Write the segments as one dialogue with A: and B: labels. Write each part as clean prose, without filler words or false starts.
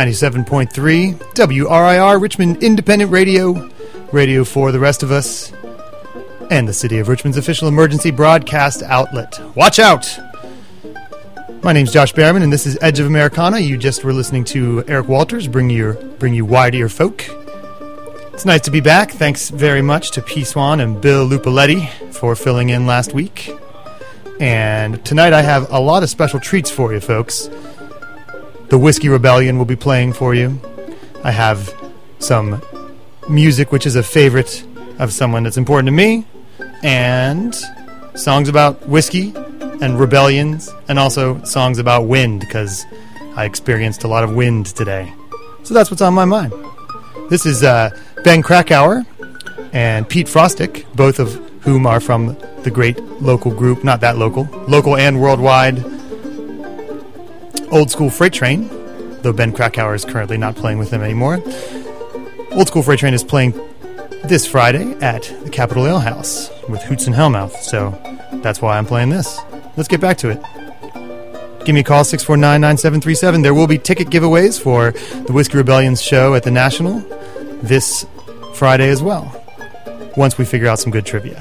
A: 97.3 WRIR, Richmond Independent Radio, radio for the rest of us, and the City of Richmond's official emergency broadcast outlet. Watch out! My name's Josh Behrman, and this is Edge of Americana. You just were listening to Eric Walters bring you Wide Ear Folk. It's nice to be back. Thanks very much to P. Swan and Bill Lupaletti for filling in last week. And tonight I have a lot of special treats for you, folks. The Whiskey Rebellion will be playing for you. I have some music which is a favorite of someone that's important to me, and songs about whiskey and rebellions, and also songs about wind, because I experienced a lot of wind today. So that's what's on my mind. This is Ben Krakauer and Pete Frostick, both of whom are from the great local group, not that local and worldwide, Old School Freight Train, though Ben Krakauer is currently not playing with them anymore. Old School Freight Train is playing this Friday at the Capitol Ale House with Hoots and Hellmouth, so that's why I'm playing this. Let's get back to it. Give me a call, 649-9737. There will be ticket giveaways for the Whiskey Rebellion's show at the National this Friday as well, once we figure out some good trivia.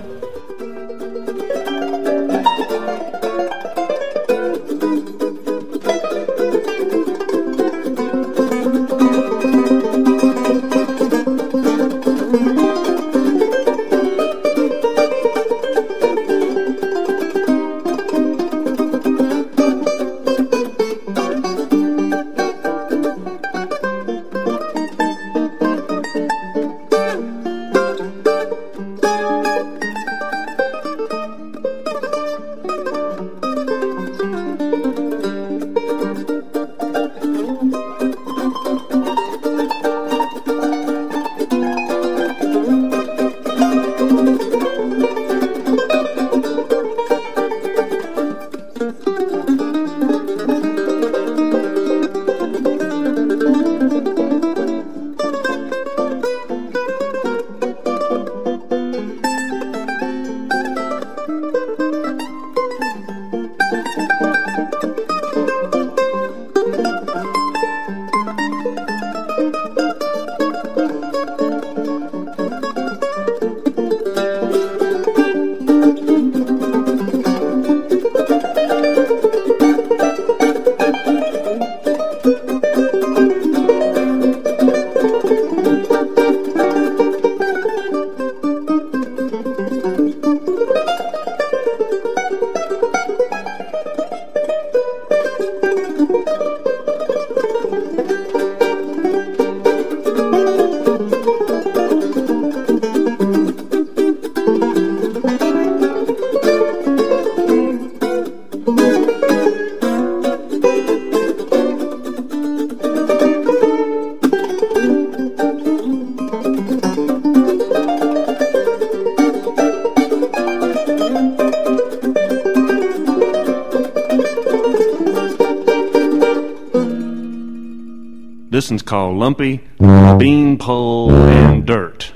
B: This one's called Lumpy, Beanpole, and Dirt.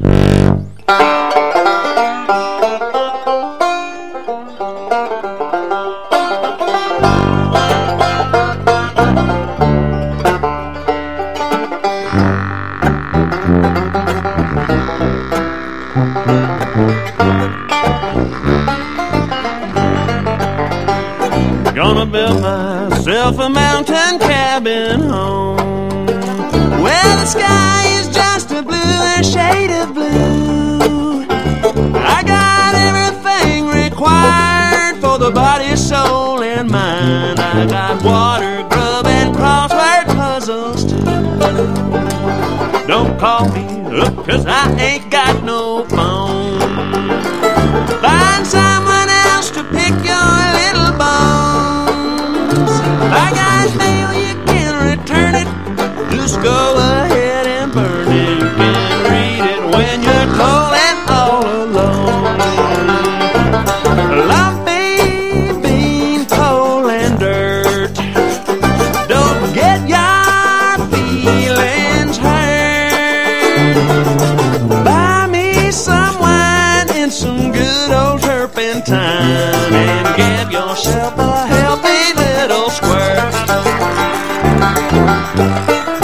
B: Gonna build myself a mountain cabin home where the sky is just a bluer shade of blue. I got everything required for the body, soul, and mind. I got water, grub, and crossword puzzles too. Don't call me up, 'cause I ain't got no phone. Find someone else to pick your little bones. I got mail, you can return it. Just go ahead and burn it. You can read it when you're cold and all alone. Lumpy, bean, coal, and dirt. Don't get your feelings hurt. Buy me some wine and some good old turpentine, and give yourself a healthy little squirt.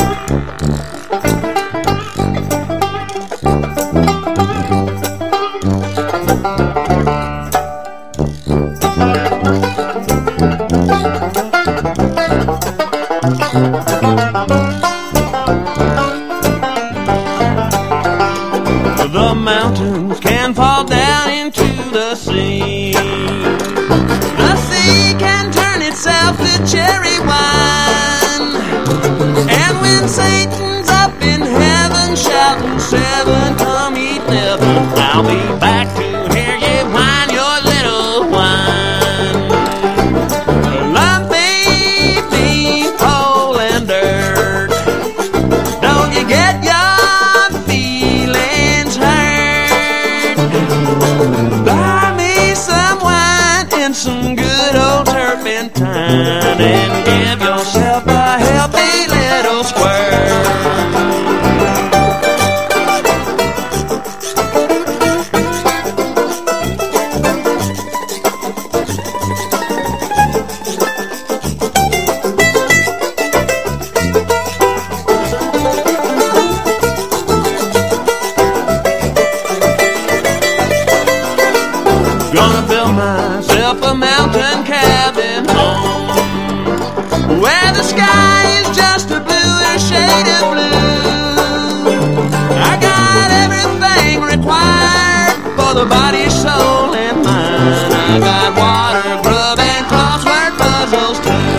B: The mountains can fall down into the sea. The sea can turn itself to cherry wine. And when Satan's up in heaven shouting, "Seven, come eat leaven," I'll be back to hear you whine your little whine. Love, baby, coal and dirt. Don't you get your feelings hurt? Buy me some wine and some good old turpentine, and give yourself a healthy little squirt. Gonna build myself a mountain cabin home, where the sky is just a bluer shade of blue. I got everything required for the body, soul, and mind. I got water, grub, and crossword puzzles too.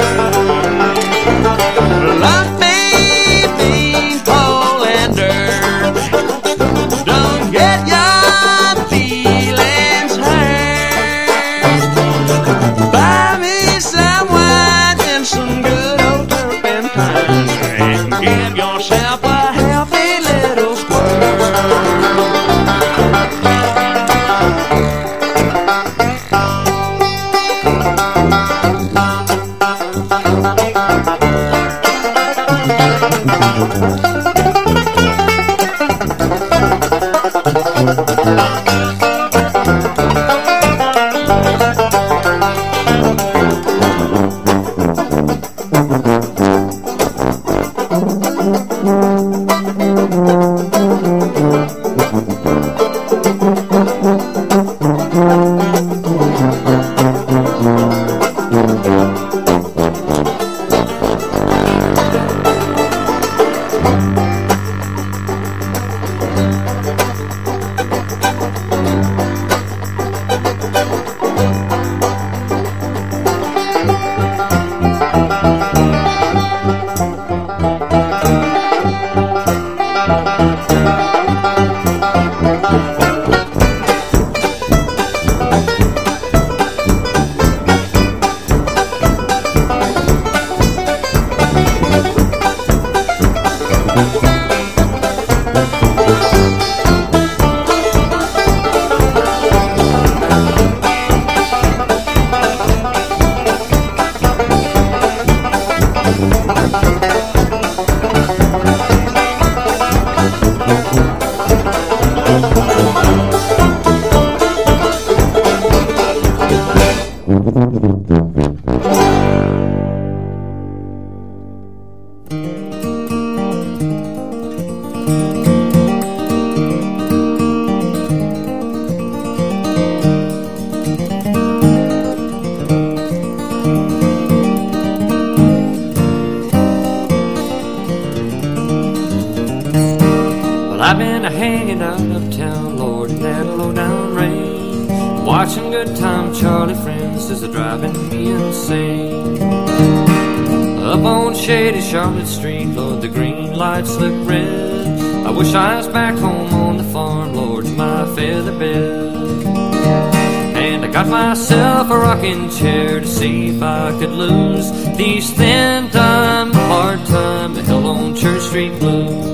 B: Love, baby, coal, and dirt. Don't get your feelings hurt. Buy me some wine and some good old turpentine, and give yourself a healthy little squirt.
C: I've been hanging out uptown, Lord, in that low-down rain, watching Good Time Charlie friends as they're driving me insane. Up on shady Charlotte Street, Lord, the green lights look red. I wish I was back home on the farm, Lord, in my feather bed. And I got myself a rocking chair to see if I could lose these thin time, hard time, the hell on Church Street blues.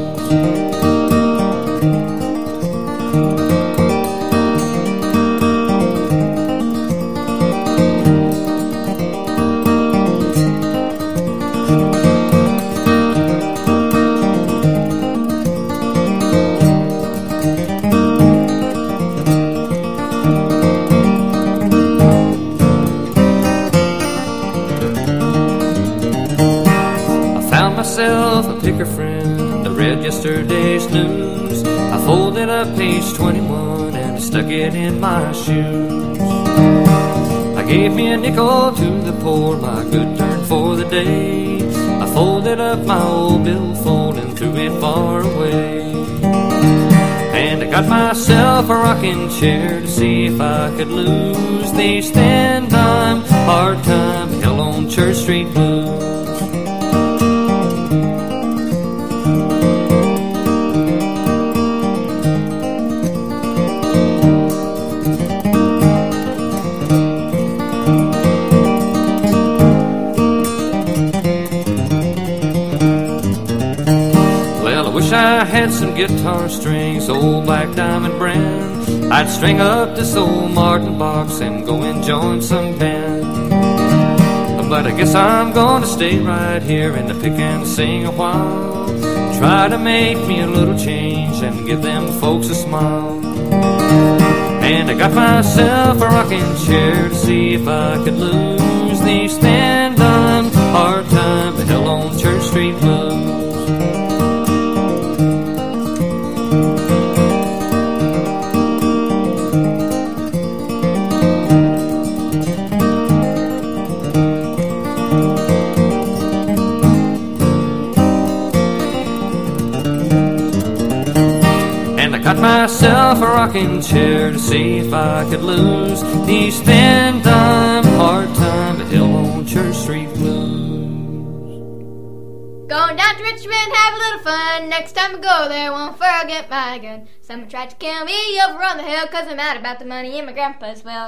C: Myself a picker friend, I read yesterday's news. I folded up page 21 and I stuck it in my shoes. I gave me a nickel to the poor, my good turn for the day. I folded up my old billfold and home threw it far away. And I got myself a rocking chair to see if I could lose these thin-dime, hard-time, hell on Church Street blues. I had some guitar strings, old black diamond brand. I'd string up this old Martin box and go and join some band. But I guess I'm gonna stay right here in the pick and sing a while. Try to make me a little change and give them folks a smile. And I got myself a rocking chair to see if I could lose these thin-dime, hard-time, hell on Church Street blues. Got myself a rocking chair to see if I could lose these thin-dime, hard-time, hell on Church Street blues.
D: Going down to Richmond, have a little fun. Next time I go there, won't forget my gun. Someone tried to kill me over on the hill, 'cause I'm mad about the money in my grandpa's will.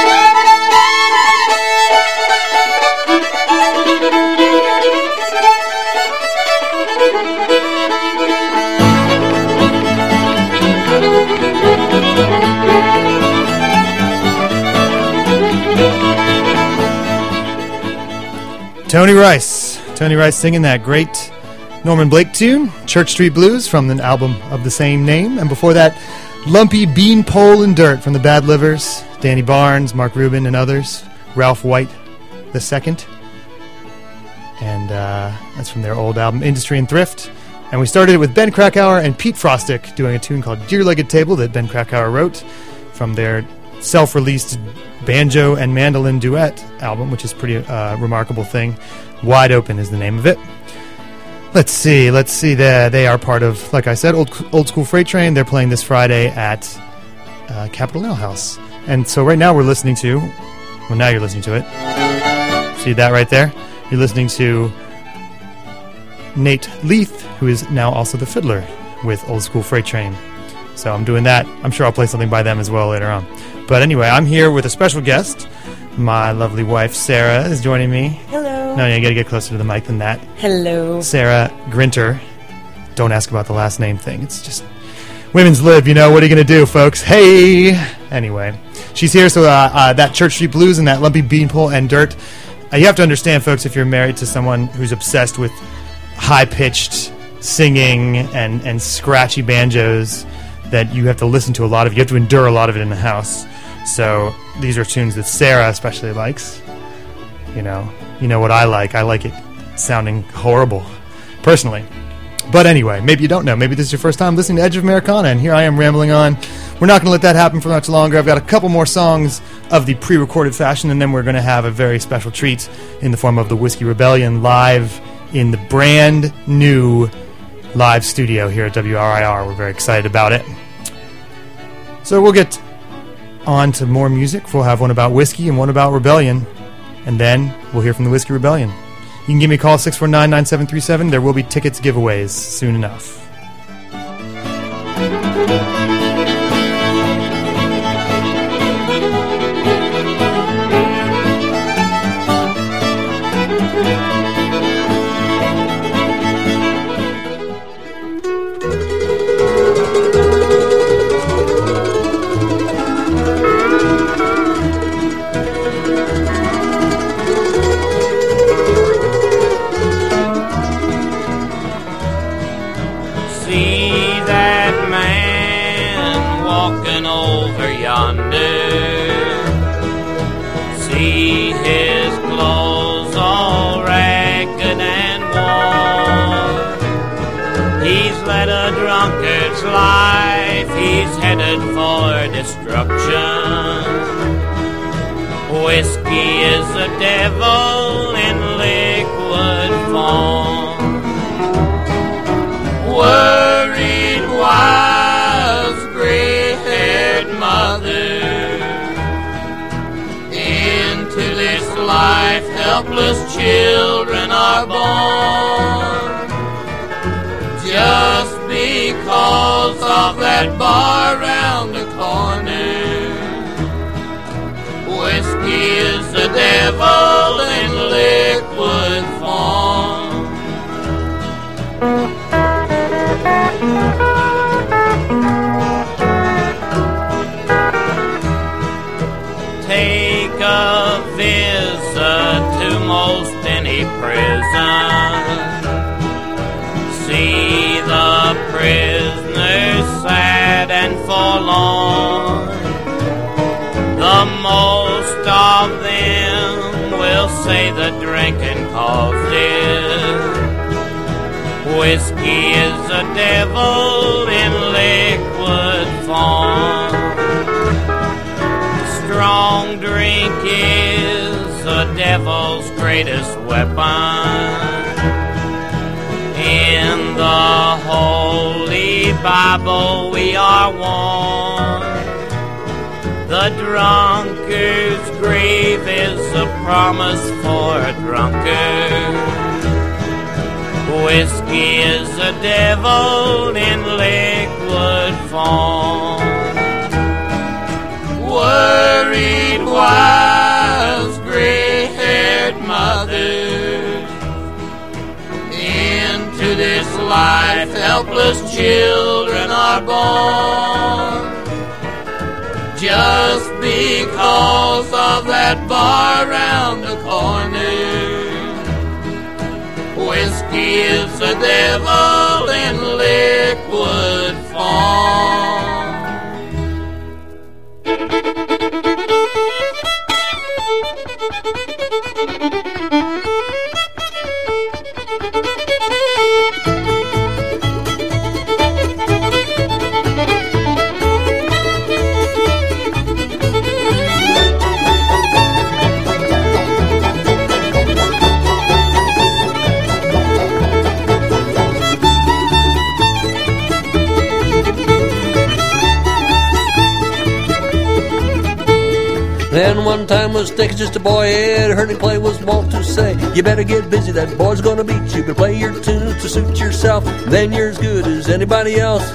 A: Tony Rice singing that great Norman Blake tune, Church Street Blues, from the album of the same name. And before that, Lumpy Beanpole and Dirt from the Bad Livers, Danny Barnes, Mark Rubin, and others, Ralph White II. And that's from their old album, Industry and Thrift. And we started it with Ben Krakauer and Pete Frostick doing a tune called Deer-Legged Table that Ben Krakauer wrote from their self-released banjo and mandolin duet album, which is a pretty remarkable thing. Wide Open is the name of it. Let's see. They are part of, like I said, Old School Freight Train. They're playing this Friday at Capitol Ale House. And so right now we're listening to, well, now you're listening to it. See that right there? You're listening to Nate Leith, who is now also the fiddler with Old School Freight Train. So I'm doing that. I'm sure I'll play something by them as well later on. But anyway, I'm here with a special guest. My lovely wife, Sarah, is joining me.
E: Hello.
A: No, you got to get closer to the mic than that.
E: Hello.
A: Sarah Grinter. Don't ask about the last name thing. It's just women's lib, you know. What are you going to do, folks? Hey! Anyway, she's here, so that Church Street Blues and that Lumpy Beanpole and Dirt. You have to understand, folks, if you're married to someone who's obsessed with high-pitched singing and scratchy banjos, that you have to listen to a lot of. You have to endure a lot of it in the house. So these are tunes that Sarah especially likes. You know what I like. I like it sounding horrible, personally. But anyway, maybe you don't know. Maybe this is your first time listening to Edge of Americana, and here I am rambling on. We're not going to let that happen for much longer. I've got a couple more songs of the pre-recorded fashion, and then we're going to have a very special treat in the form of the Whiskey Rebellion live in the brand new live studio here at WRIR. We're very excited about it. So we'll get on to more music. We'll have one about whiskey and one about rebellion, and then we'll hear from the Whiskey Rebellion. You can give me a call, 649-9737. There will be tickets giveaways soon enough.
B: Life, he's headed for destruction. Whiskey is the devil in liquid form. helpless children are born. Just because of that bar round the corner. Whiskey is the devil in liquid form. Take a visit to most any prison. See the prisoners sad and forlorn. The most of them will say the drinking caused it. Whiskey is the devil in liquid form. Strong drink is the devil's greatest weapon. In the Holy Bible we are warned. The drunkard's grave is a promise for a drunkard. Whiskey is the devil in liquid form. Worried wives, gray-haired mothers, into this life helpless children are born. Just because of that bar round the corner. Whiskey is the devil in liquid form.
E: Then one time was taking just a boy, Ed heard him play, was wont to say, you better get busy, that boy's gonna beat you, but play your tunes to suit yourself, then you're as good as anybody else.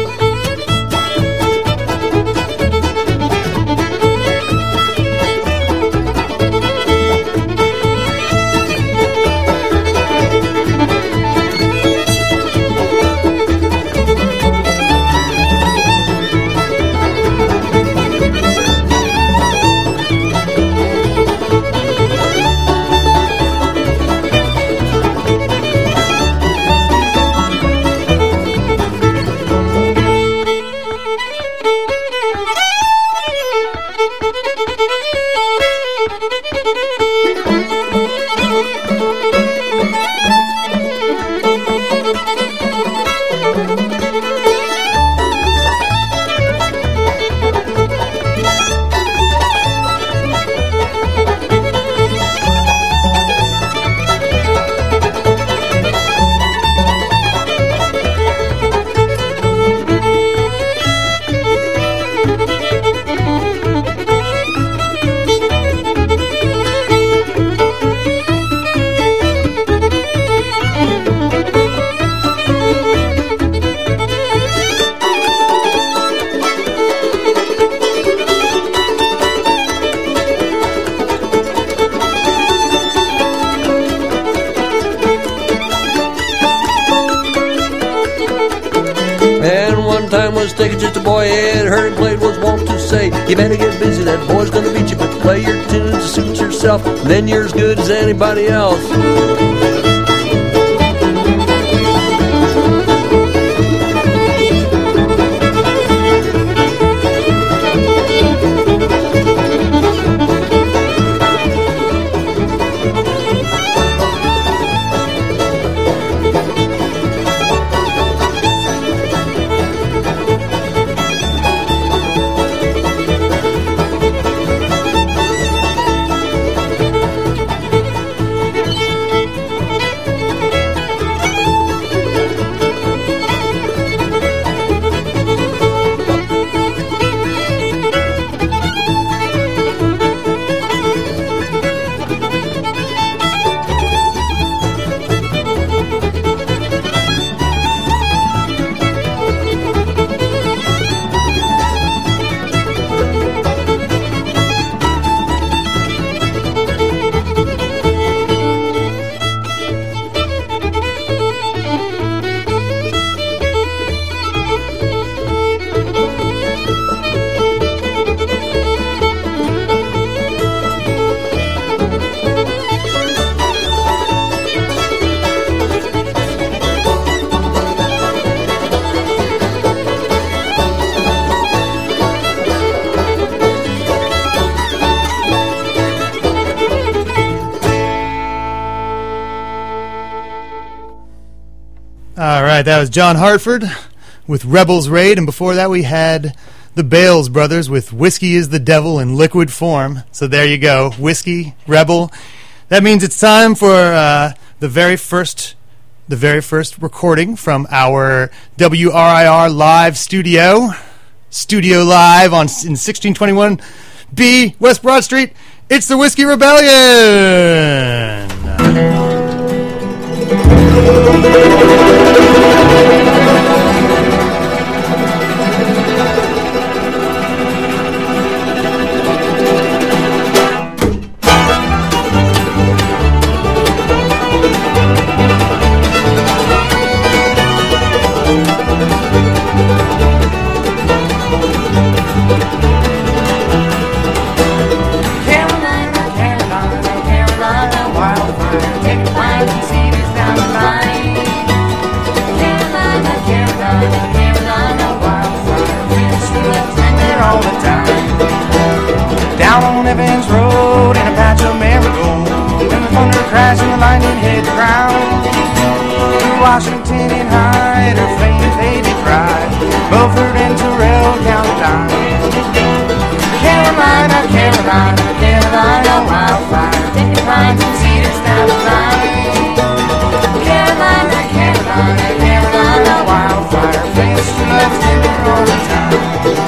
E: Taking just a boy, Ed heard him played, was wont to say, you better get busy, that boy's gonna beat you, but play your tunes to suit yourself, then you're as good as anybody else.
A: that was John Hartford with Rebels Raid, and before that we had the Bales Brothers with Whiskey is the Devil in Liquid Form. So there you go, Whiskey, Rebel. That means it's time for the very first recording from our WRIR live studio live in 1621 B West Broad Street. It's the Whiskey Rebellion.
F: Evans Road in a patch of marigold, when the thunder crashed and the lightning hit the ground. Through Washington and Hyde, her fame faded bright. Beaufort and Terrell counted down. Carolina, Carolina, Carolina, wildfire, taking pines and cedars down the line. Carolina, Carolina, Carolina, wildfire, flames to love tender all the time.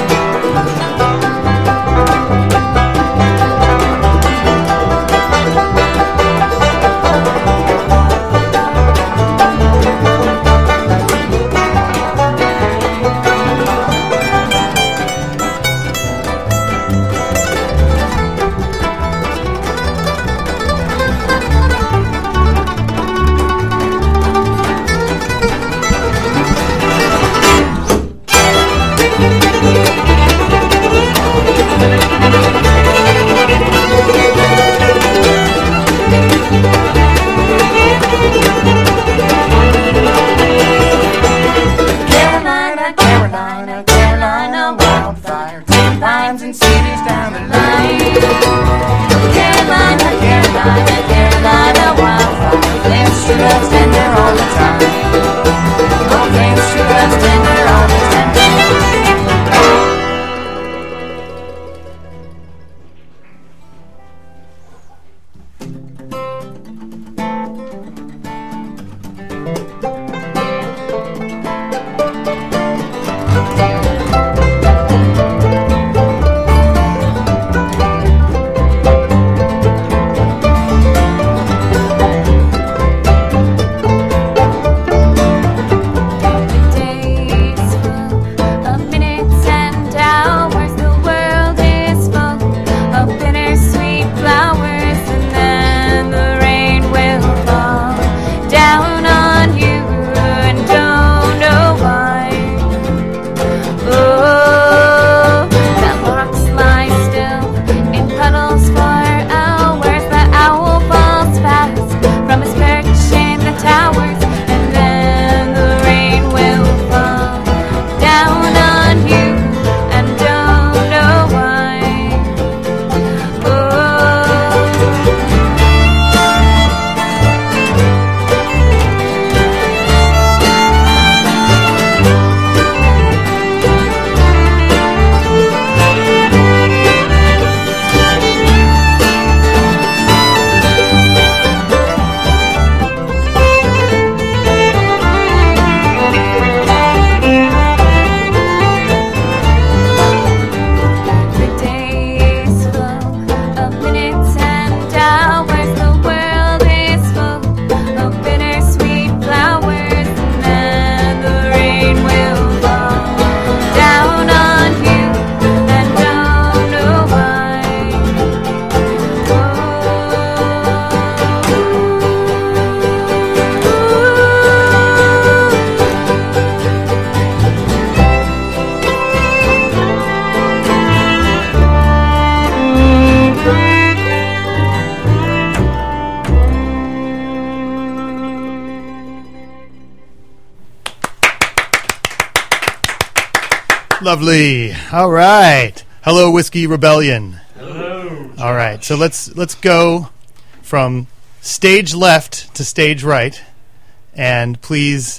A: Lovely. All right. Hello, Whiskey Rebellion.
G: Hello.
A: All right. So let's go from stage left to stage right, and please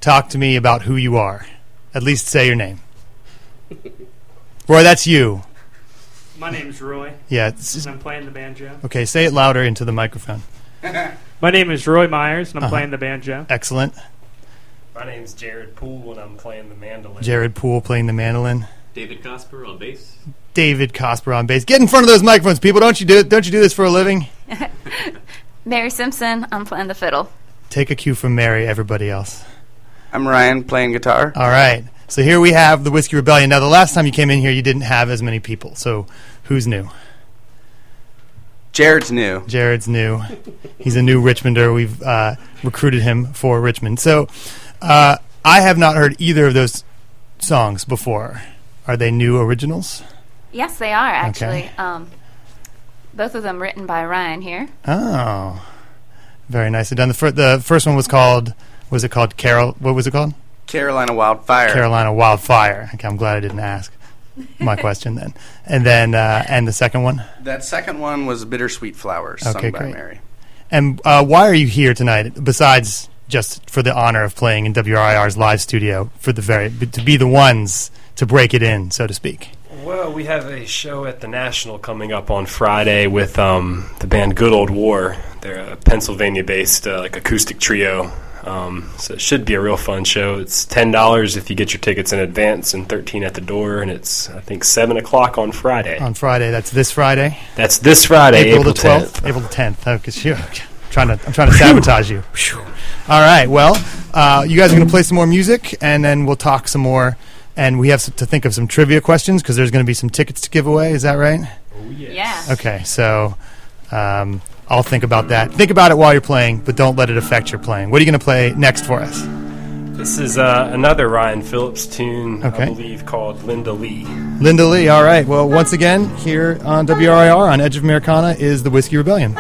A: talk to me about who you are. At least say your name. Roy, that's you.
G: My name's Roy.
A: Yeah.
G: And I'm playing the banjo.
A: Okay, say it louder into the microphone.
G: My name is Roy Myers, and I'm playing the banjo.
A: Excellent.
H: My name's Jared Poole, and I'm playing the mandolin.
A: Jared Poole playing the mandolin.
I: David Cosper on bass.
A: David Cosper on bass. Get in front of those microphones, people. Don't you do this for a living?
J: Mary Simpson, I'm playing the fiddle.
A: Take a cue from Mary, everybody else.
K: I'm Ryan, playing guitar.
A: All right. So here we have the Whiskey Rebellion. Now, the last time you came in here, you didn't have as many people. So who's new?
K: Jared's new.
A: Jared's new. He's a new Richmonder. We've recruited him for Richmond. So I have not heard either of those songs before. Are they new originals?
J: Yes, they are, actually.
A: Okay.
J: Both of them written by Ryan here.
A: Oh, very nicely done. The first one was called Carol? What was it called?
K: Carolina Wildfire.
A: Carolina Wildfire. Okay, I'm glad I didn't ask my question then. And then, and the second one?
K: That second one was Bittersweet Flowers, sung by
A: great.
K: Mary.
A: And why are you here tonight, besides just for the honor of playing in WRIR's live studio, to be the ones to break it in, so to speak?
H: Well, we have a show at the National coming up on Friday with the band Good Old War. They're a Pennsylvania-based acoustic trio. So it should be a real fun show. It's $10 if you get your tickets in advance and $13 at the door, and it's, I think, 7 o'clock on Friday.
A: On Friday. That's this Friday?
H: That's this Friday, April 10th.
A: April the 10th. Oh, because I'm trying to sabotage you. All right. Well, you guys are going to play some more music, and then we'll talk some more. And we have to think of some trivia questions because there's going to be some tickets to give away. Is that right?
H: Oh, yes.
J: Yeah.
A: Okay. So I'll think about that. Think about it while you're playing, but don't let it affect your playing. What are you going to play next for us?
H: This is another Ryan Phillips tune,
A: Okay.
H: I believe, called Linda Lee.
A: Linda Lee. All right. Well, once again, here on WRIR on Edge of Americana is the Whiskey Rebellion.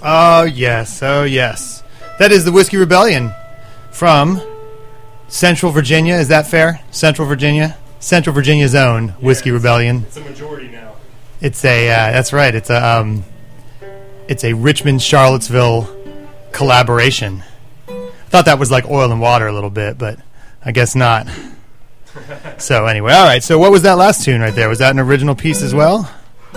A: Oh, yes. Oh, yes. That is the Whiskey Rebellion from Central Virginia. Is that fair? Central Virginia? Central Virginia's own Whiskey Rebellion.
H: It's a majority now.
A: It's a, that's right. It's a Richmond-Charlottesville collaboration. I thought that was like Oil and Water a little bit, but I guess not. So anyway, all right. So what was that last tune right there? Was that an original piece as well?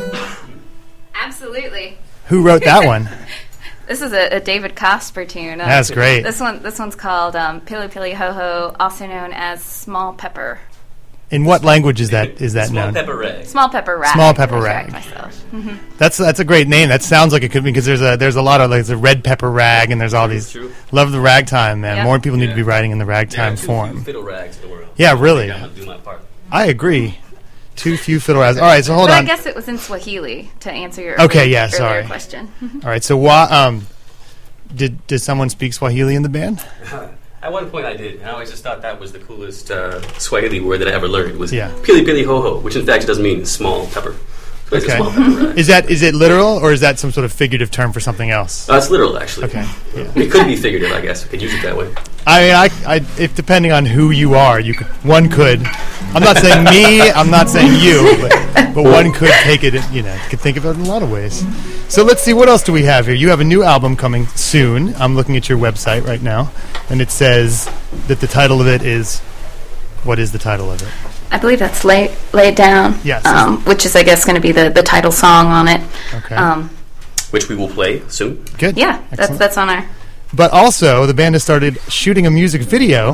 J: Absolutely.
A: Who wrote that one?
J: This is a David Cosper tune.
A: That's great.
J: This one's called Pili Pili Ho Ho, also known as Small Pepper.
A: In what language is that known?
I: Small Pepper Rag.
J: Small Pepper Rag.
A: Small Pepper Rag.
J: Mm-hmm.
A: That's a great name. That sounds like it could be, because there's a lot of, like, there's a Red Pepper Rag, and there's all these.
I: True.
A: Love the ragtime, man.
J: Yep.
A: More people need to be writing in the ragtime
I: There are
A: form.
I: too few fiddle rags in the world.
A: Yeah, really.
I: I'm gonna do my part.
A: I agree. Too few fiddle rags. All right, so hold
J: but
A: on.
J: I guess it was in Swahili to answer your
A: earlier
J: earlier question.
A: All right, so why did someone speak Swahili in the band?
I: At one point I did, and I always just thought that was the coolest Swahili word that I ever learned, was
A: Yeah.
I: Pili Pili Ho Ho, which in fact doesn't mean small pepper. So it's a
A: Okay.
I: small pepper rag.
A: Is it literal, or is that some sort of figurative term for something else?
I: It's literal, actually.
A: Okay. Yeah.
I: It could be figurative, I guess. We could use it that way.
A: I mean, if depending on who you are, one could. I'm not saying me. I'm not saying you. But one could take it. Could think of it in a lot of ways. So let's see, what else do we have here? You have a new album coming soon. I'm looking at your website right now, and it says that the title of it is. What is the title of it?
J: I believe that's Lay It Down.
A: Yes.
J: Which is, I guess, going to be the title song on it.
A: Okay.
I: Which we will play soon.
A: Good.
J: Yeah,
A: Excellent.
J: that's on our.
A: But also, the band has started shooting a music video,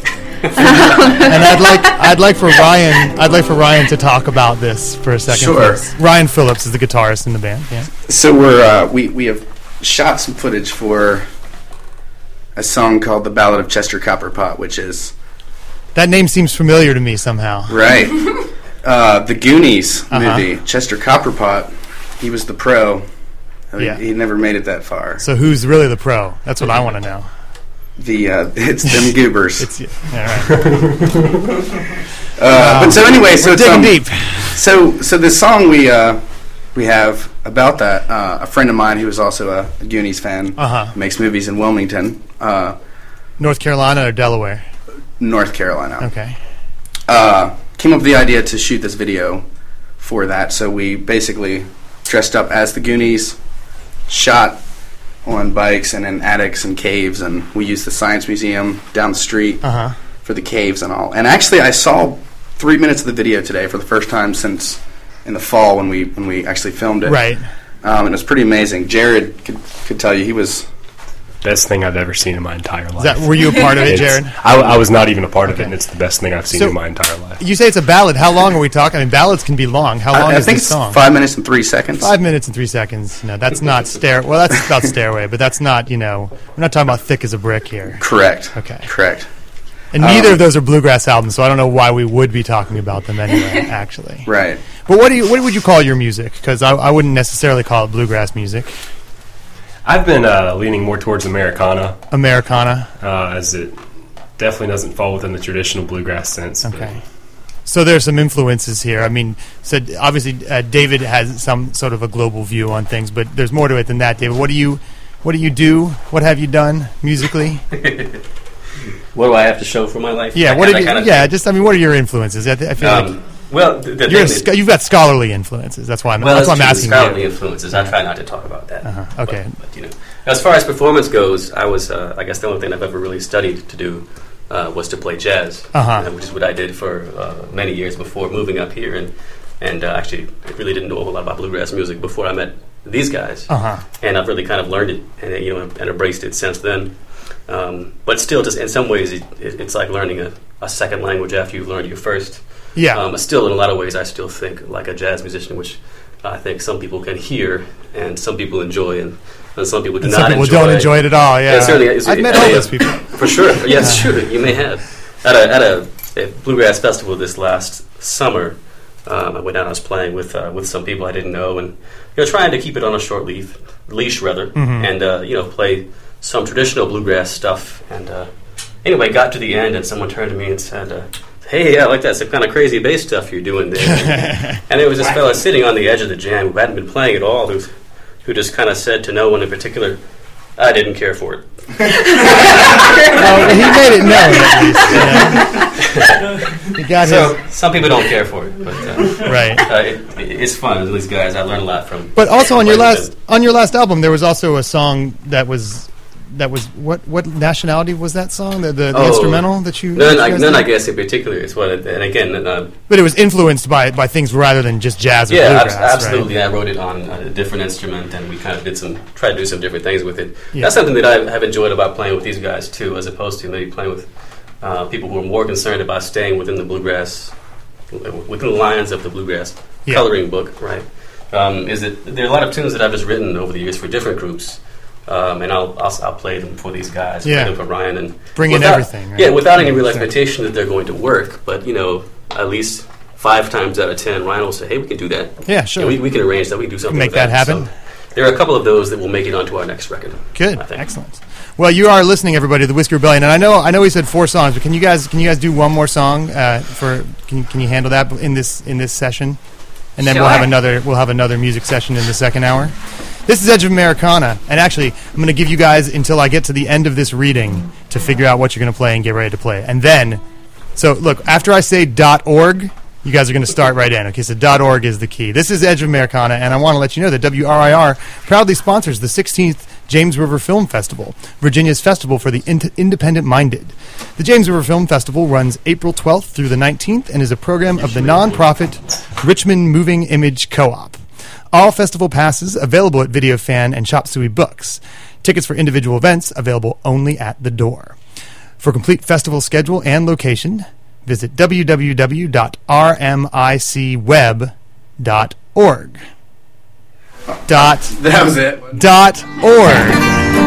A: and I'd like for Ryan to talk about this for a second.
K: Sure.
A: Please. Ryan Phillips is the guitarist in the band. Yeah.
K: So we have shot some footage for a song called "The Ballad of Chester Copperpot," which is
A: That name seems familiar to me somehow.
K: right. The Goonies movie. Chester Copperpot. He was the pro.
A: Yeah.
K: He never made it that far.
A: So who's really the pro? That's what I want to know.
K: It's them goobers.
A: All right.
K: But so anyway, so
A: We're
K: it's
A: digging deep.
K: So the song we have about that, a friend of mine who is also a Goonies fan, makes movies in Wilmington,
A: North Carolina or Delaware?
K: North Carolina.
A: Okay.
K: Came up with the idea to shoot this video for that. So we basically dressed up as the Goonies, shot on bikes and in attics and caves, and we used the Science Museum down the street for the caves and all. And actually, I saw 3 minutes of the video today for the first time since in the fall when we actually filmed it.
A: Right.
K: And it was pretty amazing. Jared could tell you he was.
H: Best thing I've ever seen in my entire life.
A: Were you a part of it, Jared?
H: I was not even a part of it, and it's the best thing I've seen in my entire life.
A: You say it's a ballad. How long are we talking? I mean, ballads can be long. How long
K: I
A: is
K: think
A: this song?
K: it's 5 minutes and 3 seconds.
A: 5 minutes and 3 seconds. No, that's not Well, that's about Stairway, but that's not, we're not talking about Thick as a Brick here.
K: Correct.
A: Okay.
K: Correct.
A: And neither of those are bluegrass albums, so I don't know why we would be talking about them anyway, actually.
K: Right.
A: But what would you call your music? Because I wouldn't necessarily call it bluegrass music.
H: I've been leaning more towards Americana.
A: Americana?
H: As it definitely doesn't fall within the traditional bluegrass sense.
A: Okay. So there's some influences here. I mean, so obviously David has some sort of a global view on things, but there's more to it than that. David, what do you do? What have you done musically?
I: What do I have to show for my life?
A: Yeah. What are your influences? I feel like.
I: Well,
A: you've got scholarly influences. That's why I'm asking
I: scholarly
A: you.
I: influences. I try not to talk about that.
A: Okay.
I: But, as far as performance goes, I was, I guess, the only thing I've ever really studied to do was to play jazz, which is what I did for many years before moving up here, and actually, I really didn't know a whole lot about bluegrass music before I met these guys, and I've really kind of learned it and embraced it since then. But still, just in some ways, it's like learning a second language after you've learned your first.
A: Yeah.
I: Still, in a lot of ways, I still think like a jazz musician, which I think some people can hear and some people enjoy, and some people do not enjoy.
A: Some people don't enjoy it at all. Yeah.
I: Certainly,
A: I've met all those people
I: for sure. Yes, sure. You may have. At a bluegrass festival this last summer, I went down. I was playing with some people I didn't know, and trying to keep it on a short leash rather, and play some traditional bluegrass stuff. And anyway, got to the end, and someone turned to me and said, "Hey, I like that some kind of crazy bass stuff you're doing there." And it was this fella sitting on the edge of the jam who hadn't been playing at all, who's who just kind of said to no one in particular, I didn't care for it.
A: Well, he made it known, at least. He got
I: some people don't care for it, but
A: right.
I: It's fun. At least, guys, I learned a lot from.
A: But also on your last album, there was also a song that was what nationality was that song? The instrumental that you
I: none I guess in particular. It's what and again.
A: But it was influenced by things rather than just jazz or bluegrass.
I: Absolutely.
A: Right?
I: I wrote it on a different instrument, and we kind of tried to do some different things with it. Yeah. That's something that I have enjoyed about playing with these guys too, as opposed to maybe playing with people who are more concerned about staying within the bluegrass, within the lines of the bluegrass coloring book. Right? Is that there are a lot of tunes that I've just written over the years for different groups. And I'll play them for these guys, play them for Ryan, and
A: bring in everything. Right?
I: Yeah, without any real expectation that they're going to work, but at least 5 times out of 10, Ryan will say, "Hey, we can do that.
A: Yeah, sure.
I: We can arrange that. We can do something.
A: Make that happen."
I: So there are a couple of those that will make it onto our next record.
A: Good, excellent. Well, you are listening, everybody, to the Whiskey Rebellion, and I know we said 4 songs, but can you guys do one more song Can you handle that in this session? And then we'll have another music session in the second hour. This is Edge of Americana, and actually, I'm going to give you guys until I get to the end of this reading to figure out what you're going to play and get ready to play. And then, so look, after I say .org, you guys are going to start right in. Okay, so .org is the key. This is Edge of Americana, and I want to let you know that WRIR proudly sponsors the 16th James River Film Festival, Virginia's festival for the independent-minded. The James River Film Festival runs April 12th through the 19th and is a program of the nonprofit Richmond Moving Image Co-op. All festival passes available at Video Fan and Chop Suey Books. Tickets for individual events available only at the door. For complete festival schedule and location, visit www.rmicweb.org.
K: That was it.
A: .org.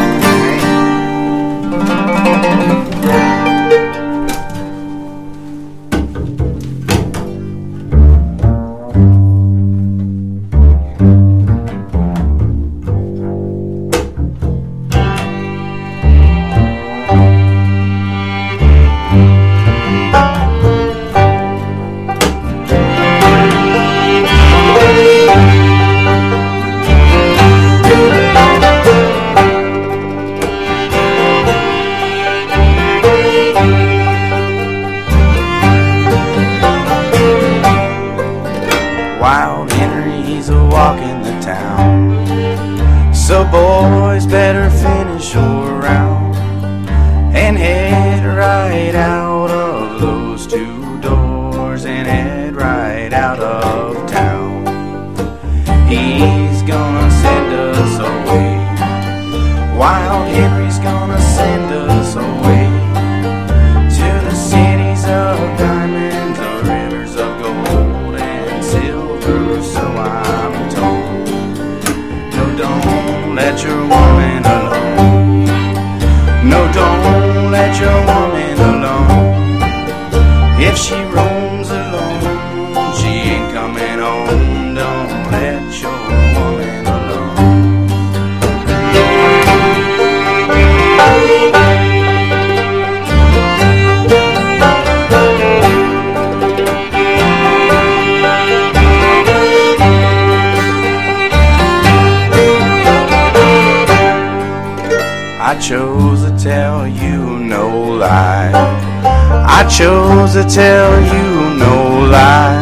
F: Chose to tell you no lie.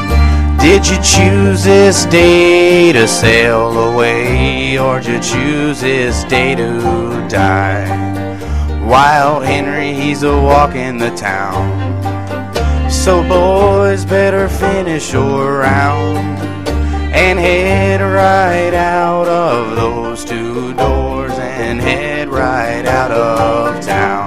F: Did you choose this day to sail away, or did you choose this day to die? Wild Henry, he's a walking the town, so boys better finish your round and head right out of those 2 doors and head right out of town.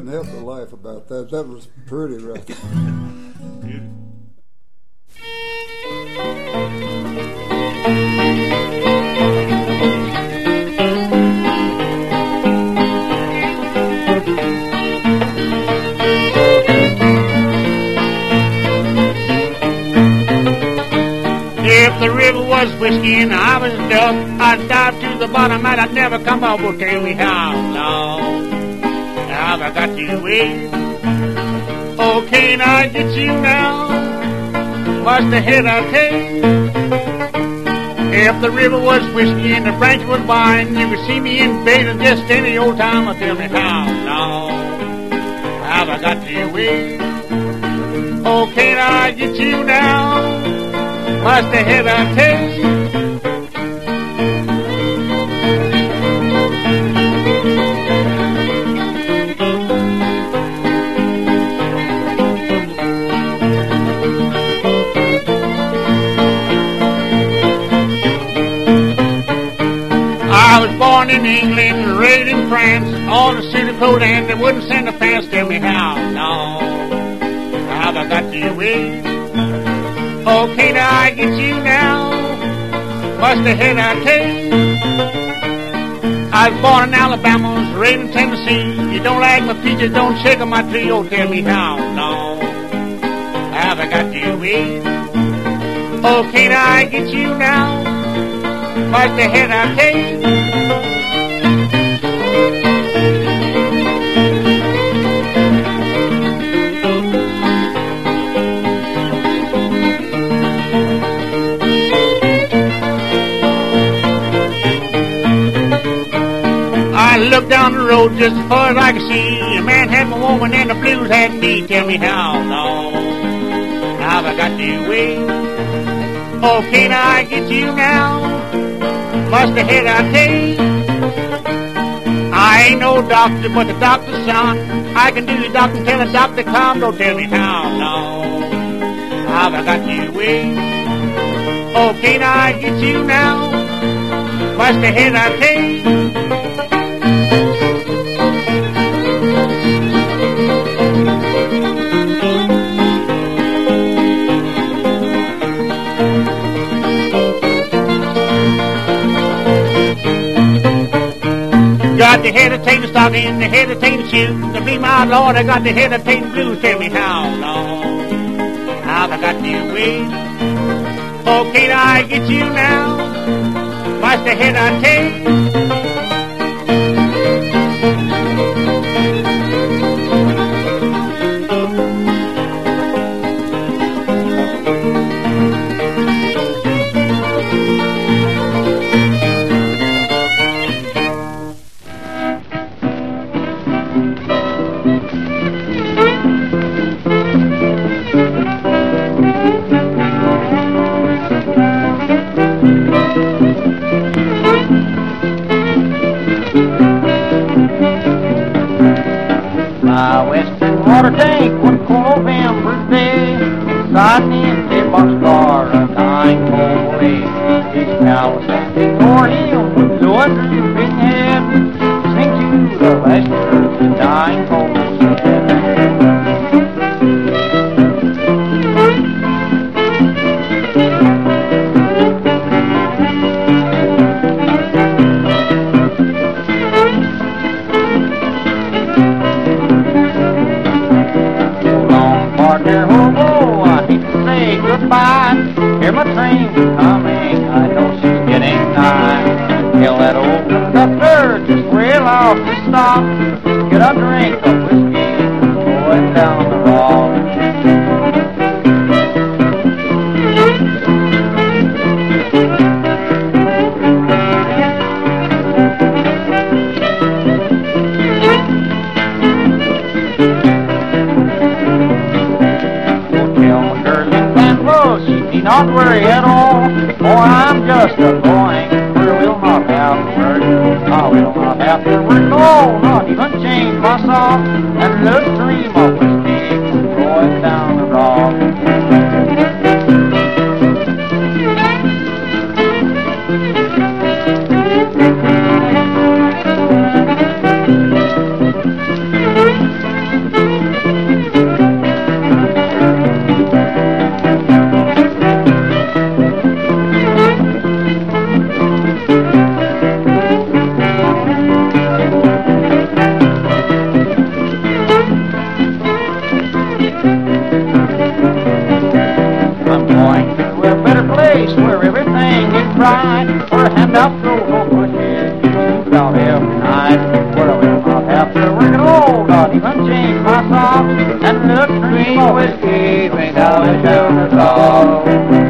L: couldn't help but laugh about that. That was pretty rough.
M: If the river was whiskey and I was a duck, I'd dive to the bottom and I'd never come up. Well, tell me how long have I got you with? Oh, can't I get you now? What's the head I take? If the river was whiskey and the branch was wine, you could see me in bed and just any old time. Well, tell me how long have I got you with? Oh, can't I get you now? What's the head I take? I was born in England, raised in France, on a suit of coat and they wouldn't send a pants. Tell me how long have I got you with? Oh, can't I get you now? What's the head I take? I was born in Alabama, was raised in Tennessee. You don't like my peaches, don't shake on my tree. Oh, tell me how long have I got you with? Oh, can't I get you now? What's the head I take? I looked down the road just as far as I could see. A man had my woman and the blues had me. Tell me how long have I got you with? Oh, can't I get you now? What's the head I take? I ain't no doctor, but the doctor's son. I can do the doctor till the doctor come. Don't tell me how long have I got you with? Oh, can't I get you now? What's the head I take? Got the hesitating stocking, the hesitating shoes. To be my Lord, I got the hesitating blues. Tell me how long have I got you with? Oh, can't I get you now? What's the head I take? My western water tank one cold November day, inside an empty boxcar a dying cold away. His pal was standing for him with no drooping head, listening to the last words the dying cold said. Goodbye, hear my train coming, I know she's getting nigh. Tell that old conductor just wheel off the stop, get a drink of whiskey going down the road. Not worry at all, for I'm just a-going where we'll not have to work. I will not have to work, no, not even change my song, and little stream of whiskey going down the road. night. Or hand out through old bushes. Out every night. Where I will not have to work at all. Not even change my socks. And look green whiskey. Drink out the sugar salt.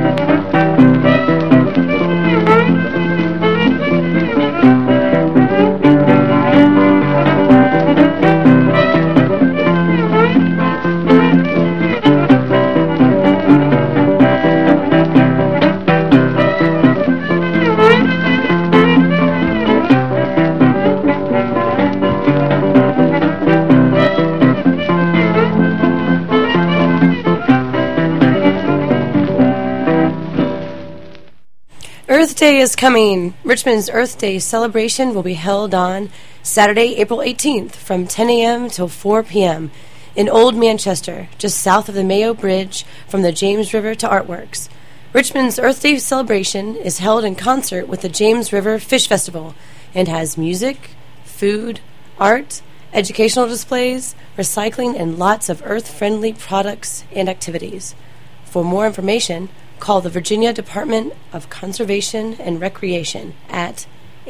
N: Earth Day is coming. Richmond's Earth Day celebration will be held on Saturday, April 18th from 10 a.m. till 4 p.m. in Old Manchester, just south of the Mayo Bridge from the James River to Artworks. Richmond's Earth Day celebration is held in concert with the James River Fish Festival and has music, food, art, educational displays, recycling, and lots of earth-friendly products and activities. For more information, call the Virginia Department of Conservation and Recreation at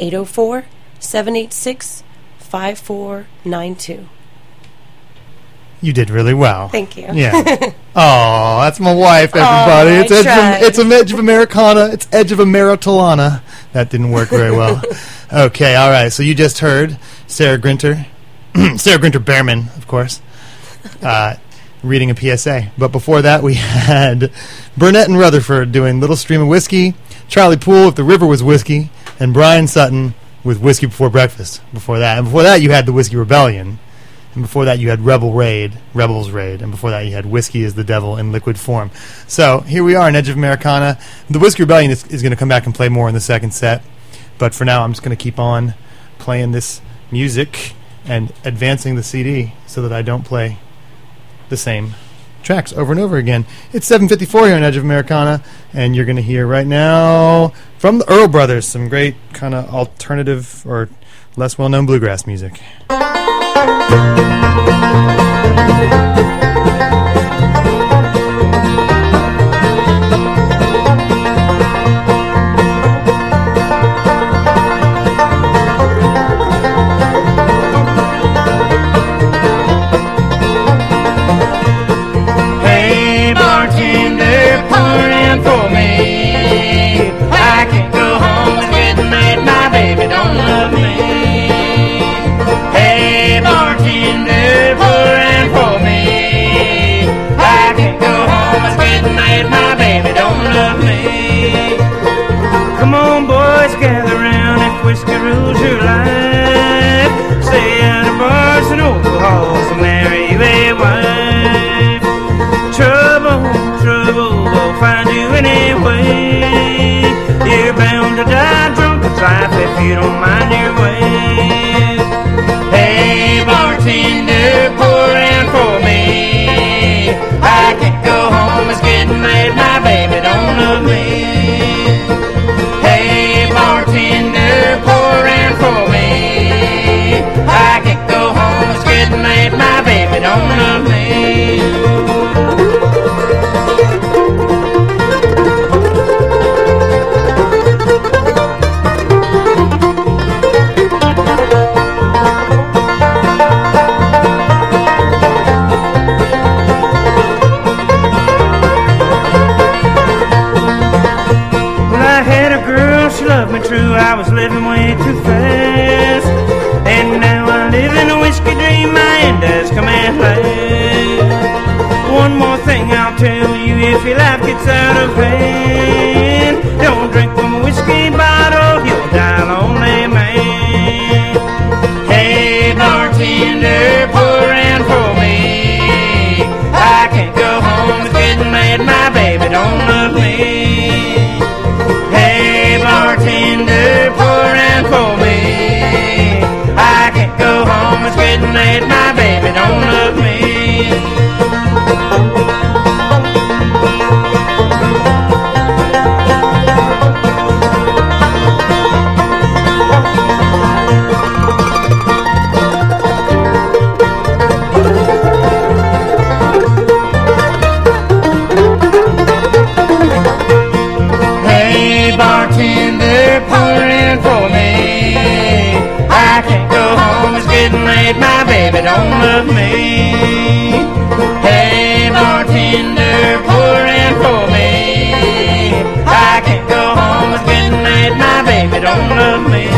N: 804-786-5492.
A: You did really well.
N: Thank you.
A: Yeah. Oh, that's my wife, everybody. It's Edge of Americana. It's Edge of Ameritolana. That didn't work very well. Okay, all right. So you just heard Sarah Grinter. Sarah Grinter Behrman, of course. Reading a PSA. But before that, we had Burnett and Rutherford doing Little Stream of Whiskey, Charlie Poole, If the River Was Whiskey, and Brian Sutton with Whiskey Before Breakfast. Before that, you had the Whiskey Rebellion, and before that you had Rebels Raid, and before that you had Whiskey is the Devil in Liquid Form. So here we are in Edge of Americana. The Whiskey Rebellion is going to come back and play more in the second set, but for now I'm just going to keep on playing this music and advancing the CD so that I don't play the same tracks over and over again. It's 7:54 here on Edge of Americana, and you're going to hear right now from the Earl Brothers some great kind of alternative or less well-known bluegrass music.
F: Come on, boys, gather round if whiskey rules your life. Stay out of bars and overhauls and marry a wife. Trouble will find you anyway. You're bound to die drunk with life if you don't mind your way. Hey, bartender, pour in for me. I can't go home, it's getting late, my baby don't love me. Hey, bartender, pour in for me. I can't go home, it's getting late, my baby don't love me. True, I was living way too fast, and now I live in a whiskey dream. My end has come at last. One more thing I'll tell you, if your life gets out of hand, don't drink from a whiskey bottle, you'll die a lonely man. Hey, bartender, pour in for me. I can't go home, it's getting late, my baby don't love me. Bartender, pour in for me. I can't go home, it's getting late, my baby don't love me.
M: don't love me. Hey, bartender, pour in for me. I can't go home, it's getting late, my baby don't love me.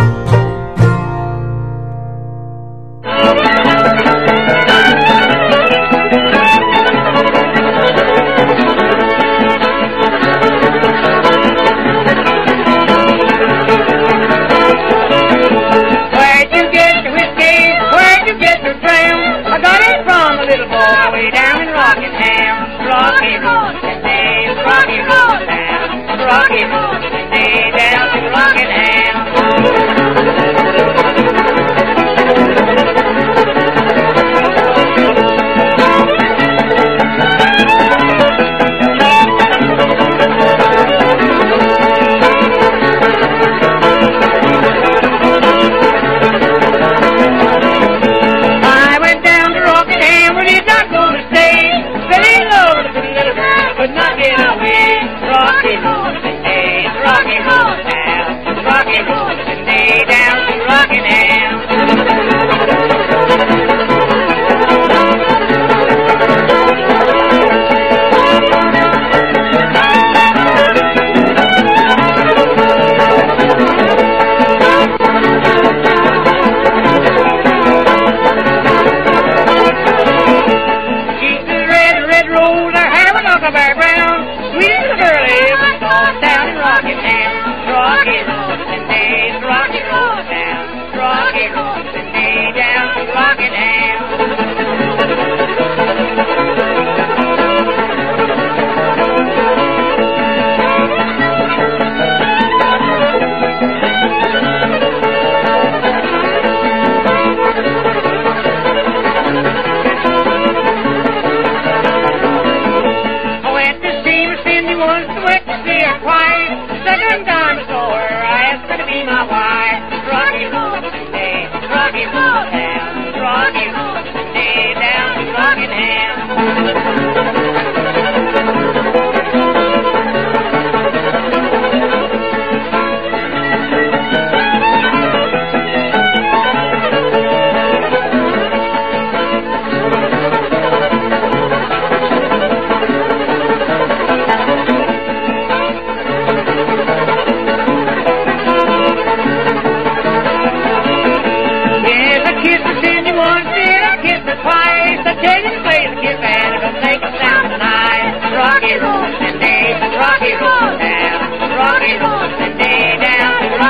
M: Rocky Road and day, Rocky Road down, Rocky Road and day down to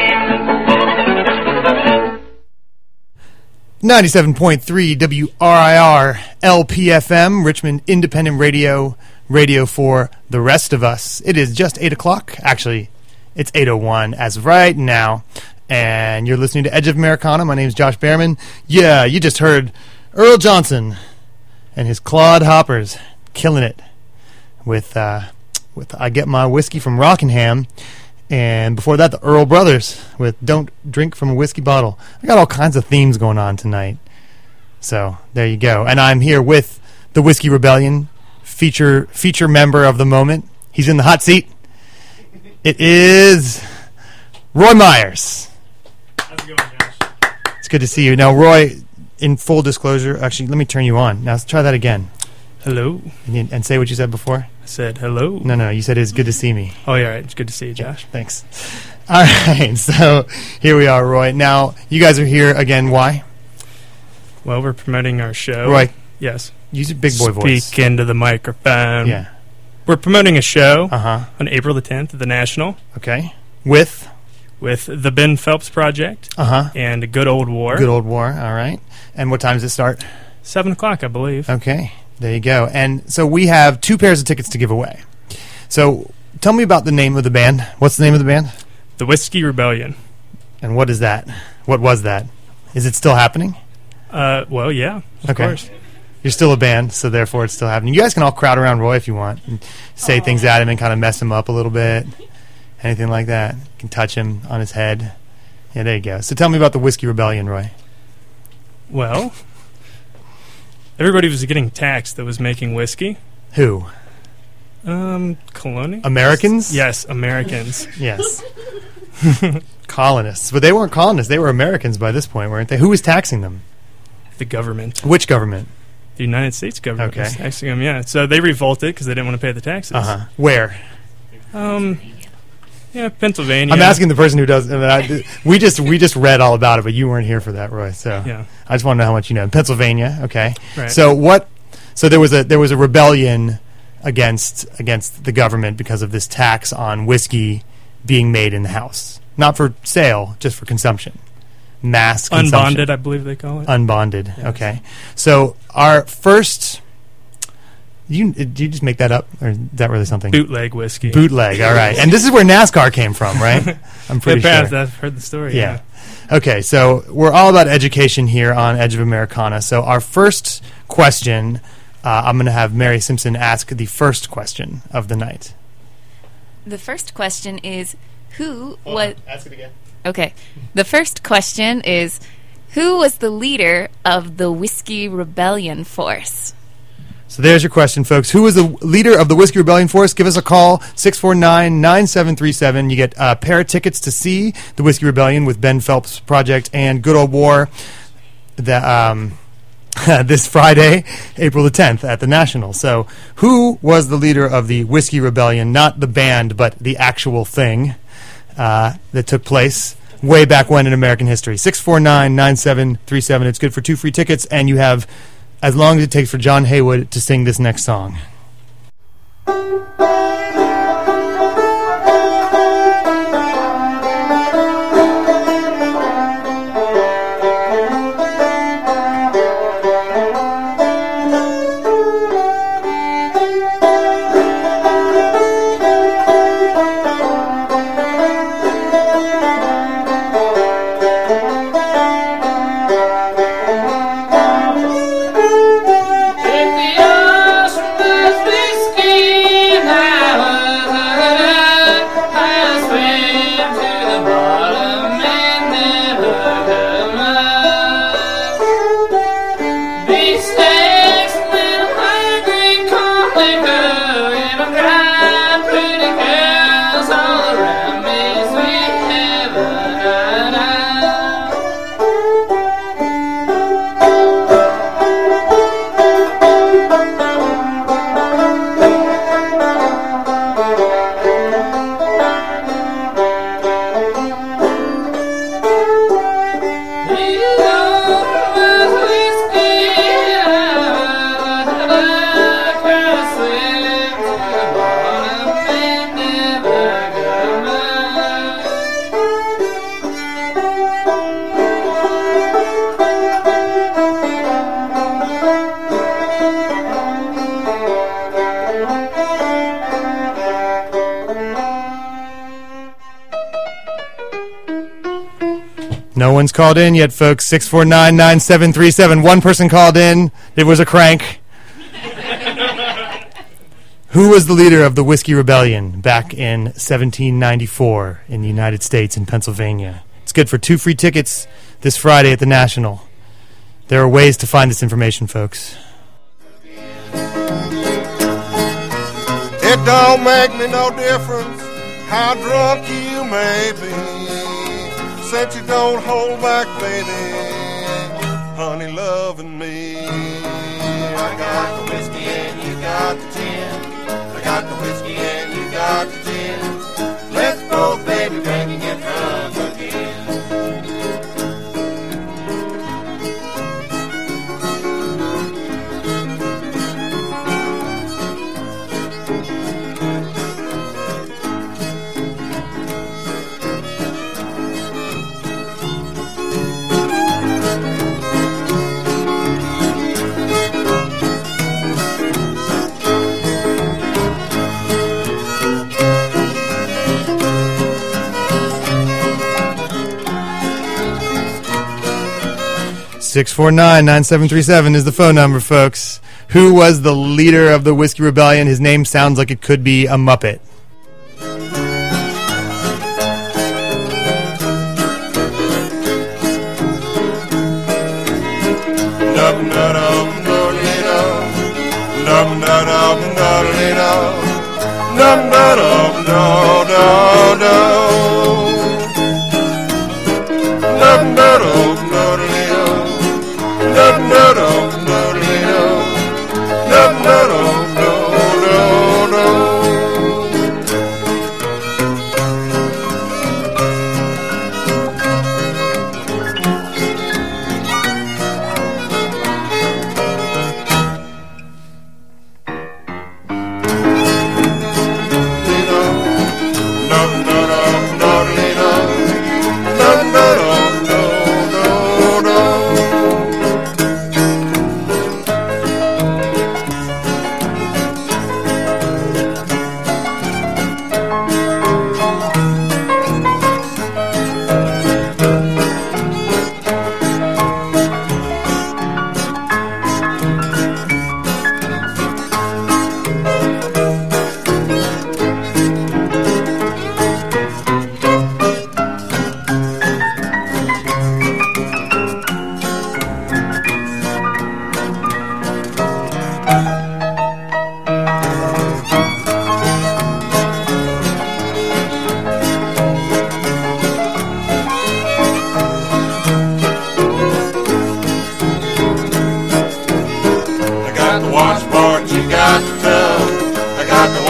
M: Rockingham.
A: 97.3 WRIR LPFM, Richmond Independent Radio, radio for the rest of us. It is just 8 o'clock. Actually, it's 8:01 as of right now. And you're listening to Edge of Americana. My name is Josh Behrman. Yeah, you just heard Earl Johnson and his Clodhoppers killing it with I Get My Whiskey from Rockingham. And before that, the Earl Brothers with Don't Drink from a Whiskey Bottle. I got all kinds of themes going on tonight. So there you go. And I'm here with the Whiskey Rebellion, feature member of the moment. He's in the hot seat. It is Roy Myers.
G: How's it going, Josh?
A: It's good to see you. Now, Roy, in full disclosure, actually, let me turn you on. Now, let's try that again.
G: Hello.
A: And say what you said before.
G: I said hello.
A: No, you said it's good to see me.
G: Oh, yeah, right. It's good to see you, Josh.
A: Yeah, thanks. All right, so here we are, Roy. Now, you guys are here again. Why?
G: Well, we're promoting our show.
A: Roy.
G: Yes.
A: Use a big boy voice.
G: Speak into the microphone.
A: Yeah.
G: We're promoting a show on April the 10th at the National.
A: Okay. With
G: the Ben Phelps Project and Good Old War.
A: Good Old War, all right. And what time does it start?
G: 7 o'clock, I believe.
A: Okay, there you go. And so we have 2 pairs of tickets to give away. So tell me about the name of the band. What's the name of the band?
G: The Whiskey Rebellion.
A: And what is that? What was that? Is it still happening?
G: Well, yeah, of course.
A: You're still a band, so therefore it's still happening. You guys can all crowd around Roy if you want and say things at him and kind of mess him up a little bit. Anything like that. You can touch him on his head. Yeah, there you go. So tell me about the Whiskey Rebellion, Roy.
G: Well, everybody was getting taxed that was making whiskey.
A: Who?
G: Colonials?
A: Americans?
G: Yes, Americans.
A: Yes. Colonists. But they weren't colonists. They were Americans by this point, weren't they? Who was taxing them?
G: the government.
A: Which government?
G: The United States government.
A: Okay.
G: Was taxing them, yeah. So they revolted because they didn't want to pay the taxes.
A: Where?
G: Yeah, Pennsylvania.
A: I'm asking the person who does. We just read all about it, but you weren't here for that, Roy. So
G: yeah.
A: I just want to know how much you know. Pennsylvania, okay.
G: Right.
A: So what? So there was a rebellion against the government because of this tax on whiskey being made in the house, not for sale, just for consumption, mass consumption.
G: Unbonded, I believe they call it.
A: Unbonded.
G: Yes.
A: Okay. So our first. Did you just make that up, or is that really something?
G: Bootleg whiskey.
A: Bootleg, all right. And this is where NASCAR came from, right? I'm pretty sure.
G: I've heard the story, yeah.
A: Okay, so we're all about education here on Edge of Americana. So our first question, I'm going to have Mary Simpson ask the first question of the night.
O: The first question is,
A: Ask it again.
O: Okay. The first question is, who was the leader of the Whiskey Rebellion Force?
A: So there's your question, folks. Who was the leader of the Whiskey Rebellion Force? Give us a call, 649-9737. You get a pair of tickets to see the Whiskey Rebellion with Ben Phelps Project and Good Old War this Friday, April the 10th at the National. So who was the leader of the Whiskey Rebellion? Not the band, but the actual thing that took place way back when in American history. 649-9737. It's good for 2 free tickets, and you have as long as it takes for John Haywood to sing this next song. No one's called in yet, folks. 649-9737. One person called in. It was a crank. Who was the leader of the Whiskey Rebellion back in 1794 in the United States in Pennsylvania? It's good for 2 free tickets this Friday at the National. There are ways to find this information, folks.
P: It don't make me no difference how drunk you may be, since you don't hold back, baby, honey, loving me. I got the whiskey and you got the gin. I got the whiskey and you got the gin. Let's both, baby, drink and get drunk again.
A: Six 649-9737 is the phone number, folks. Who was the leader of the Whiskey Rebellion? His name sounds like it could be a Muppet.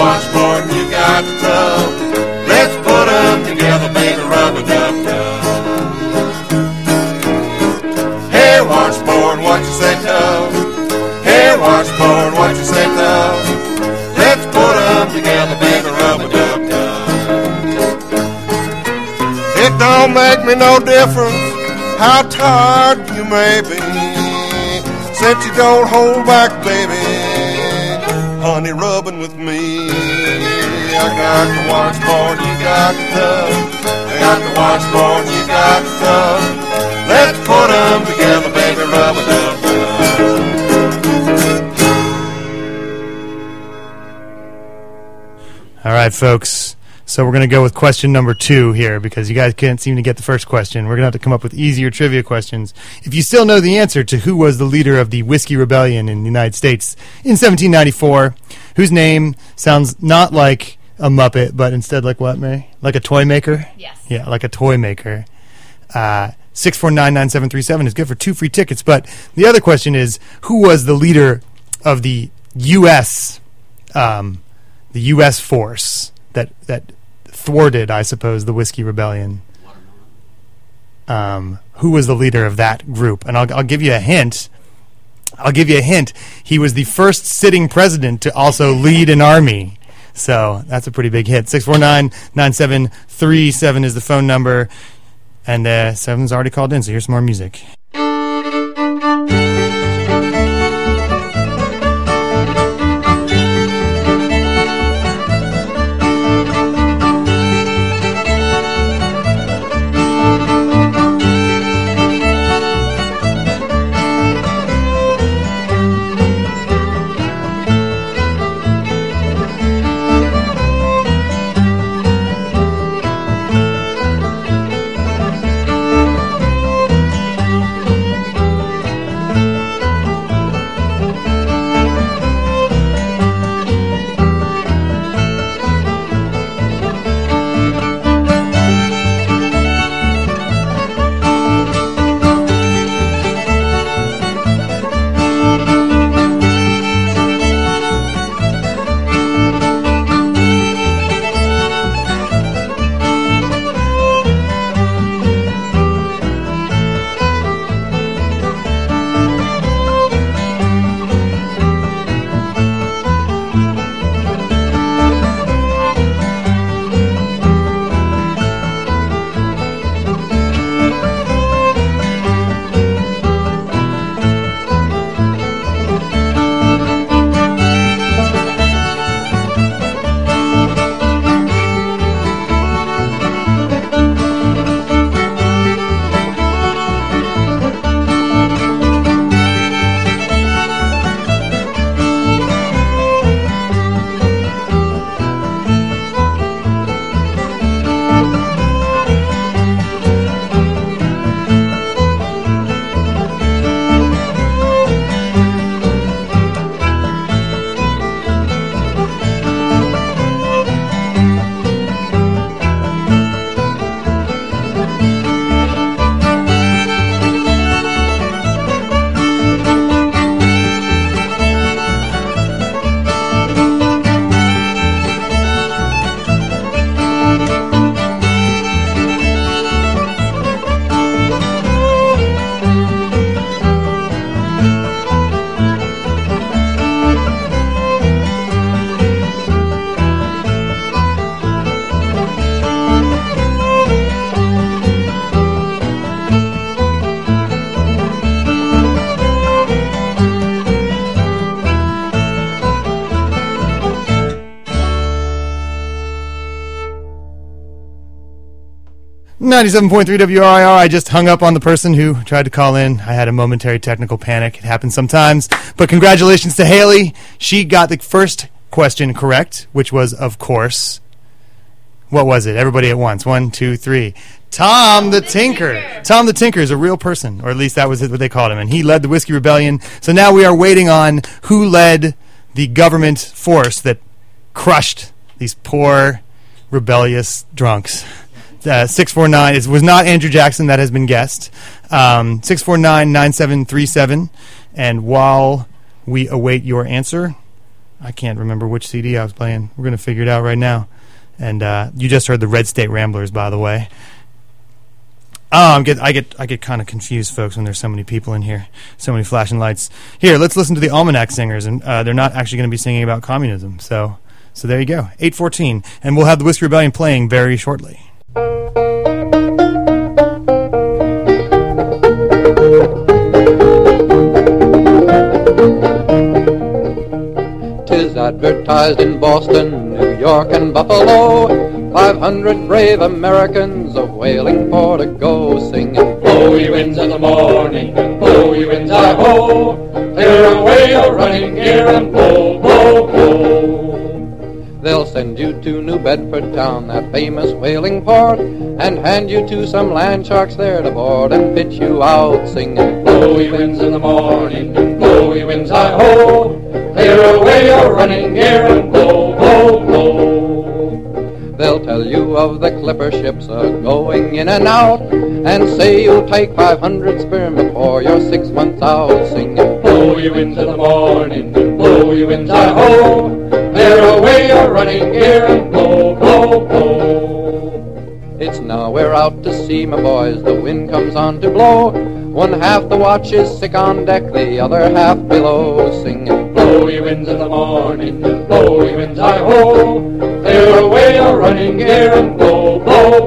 P: washboard and you got the tub. Let's put them together, baby, rub-a-dub-dub. Hey, washboard, what you say, tub? Hey, washboard, what you say, tub? Let's put them together, baby, rub-a-dub-dub. It don't make me no difference how tired you may be, since you don't hold back, baby, honey, rubbing with me. I got the washboard, you got the tub. I got the washboard, you got the tub. Let's put them together, baby, rub-a-dub-dub.
A: All right, folks. So we're going to go with question number 2 here because you guys can't seem to get the first question. We're going to have to come up with easier trivia questions. If you still know the answer to who was the leader of the Whiskey Rebellion in the United States in 1794, whose name sounds not like a Muppet, but instead like what, May? Like a toy maker?
O: Yes.
A: Yeah, like a toy maker. 649-9737 is good for 2 free tickets. But the other question is, who was the leader of the U.S. force that thwarted, I suppose, the Whiskey Rebellion? Who was the leader of that group? And I'll give you a hint. He was the first sitting president to also lead an army. So that's a pretty big hit. 649-9737 is the phone number. And 7's already called in, so here's some more music. .3 WRIR. I just hung up on the person who tried to call in. I had a momentary technical panic. It happens sometimes. But congratulations to Haley. She got the first question correct, which was, of course, what was it? Everybody at once. 1, 2, 3. Tom the Tinker. Tom the Tinker is a real person, or at least that was what they called him. And he led the Whiskey Rebellion. So now we are waiting on who led the government force that crushed these poor, rebellious drunks. 649. It was not Andrew Jackson. That has been guessed. 649-9737. And while we await your answer, I can't remember which CD I was playing. We're going to figure it out right now. And you just heard the Red State Ramblers, by the way. Oh, I get kind of confused, folks, when there's so many people in here, so many flashing lights. Here, let's listen to the Almanac Singers, and they're not actually going to be singing about communism. So there you go, 8:14, and we'll have the Whiskey Rebellion playing very shortly.
Q: 'Tis advertised in Boston, New York, and Buffalo, 500 brave Americans of whaling for to go, singing
R: blow ye winds in the morning, and blow ye winds I-ho, clear away your running gear and blow, blow, blow.
Q: They'll send you to New Bedford town, that famous whaling port, and hand you to some land sharks there to board and fit you out, singing
R: blow ye winds in the morning, and blow ye winds I-ho, clear away your running gear and blow, blow, blow.
Q: They'll tell you of the clipper ships going in and out, and say you'll take 500 sperm before you're 6 months out, singing
R: blow ye winds in the morning, and blow ye winds I-ho, clear away your running gear and blow, blow, blow.
Q: It's now we're out to sea, my boys, the wind comes on to blow. One half the watch is sick on deck, the other half below, singing
R: blow ye winds in the morning, and blow ye winds I-ho, clear away your running gear and blow, blow,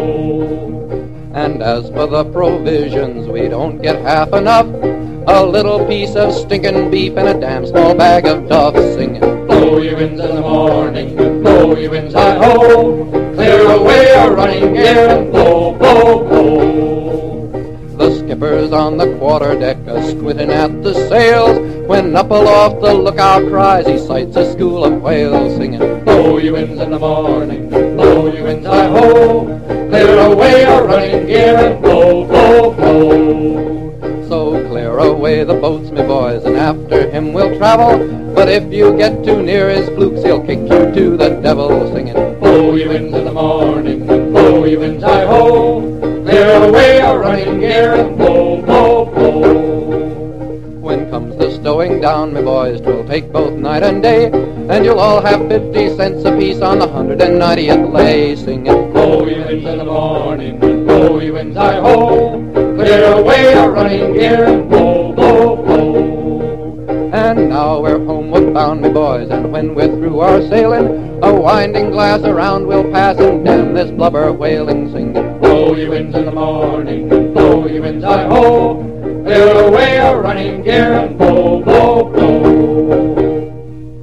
R: blow.
Q: And as for the provisions, we don't get half enough. A little piece of stinking beef and a damn small bag of duff, singing
R: blow ye winds in the morning, and blow ye winds I-ho, clear away your running gear and blow, blow, blow.
Q: The skipper's on the quarterdeck, squinting at the sails, when up aloft the lookout cries he sights a school of whales, singing
R: blow ye winds in the morning, and blow ye winds I-ho, clear away your running gear and blow, blow, blow.
Q: So clear away the boats, me boys, and after him we'll travel, but if you get too near his flukes, he'll kick you to the devil, singing
R: blow ye winds in the morning, and blow ye winds I-ho, clear away your running gear and blow, blow, blow.
Q: When comes the stowing down, me boys, 'twill take both night and day, and you'll all have 50 cents apiece on the 190th lay, singing
R: blow ye winds in the morning, and blow ye winds I-ho, clear away your running gear and blow, blow, blow.
Q: And now we're homeward bound, me boys, and when we're through our sailing, a winding glass around we'll pass, and damn this blubber whaling, singing
R: blow ye winds in the morning, and blow ye winds I-ho, clear away your running gear and blow, blow, blow.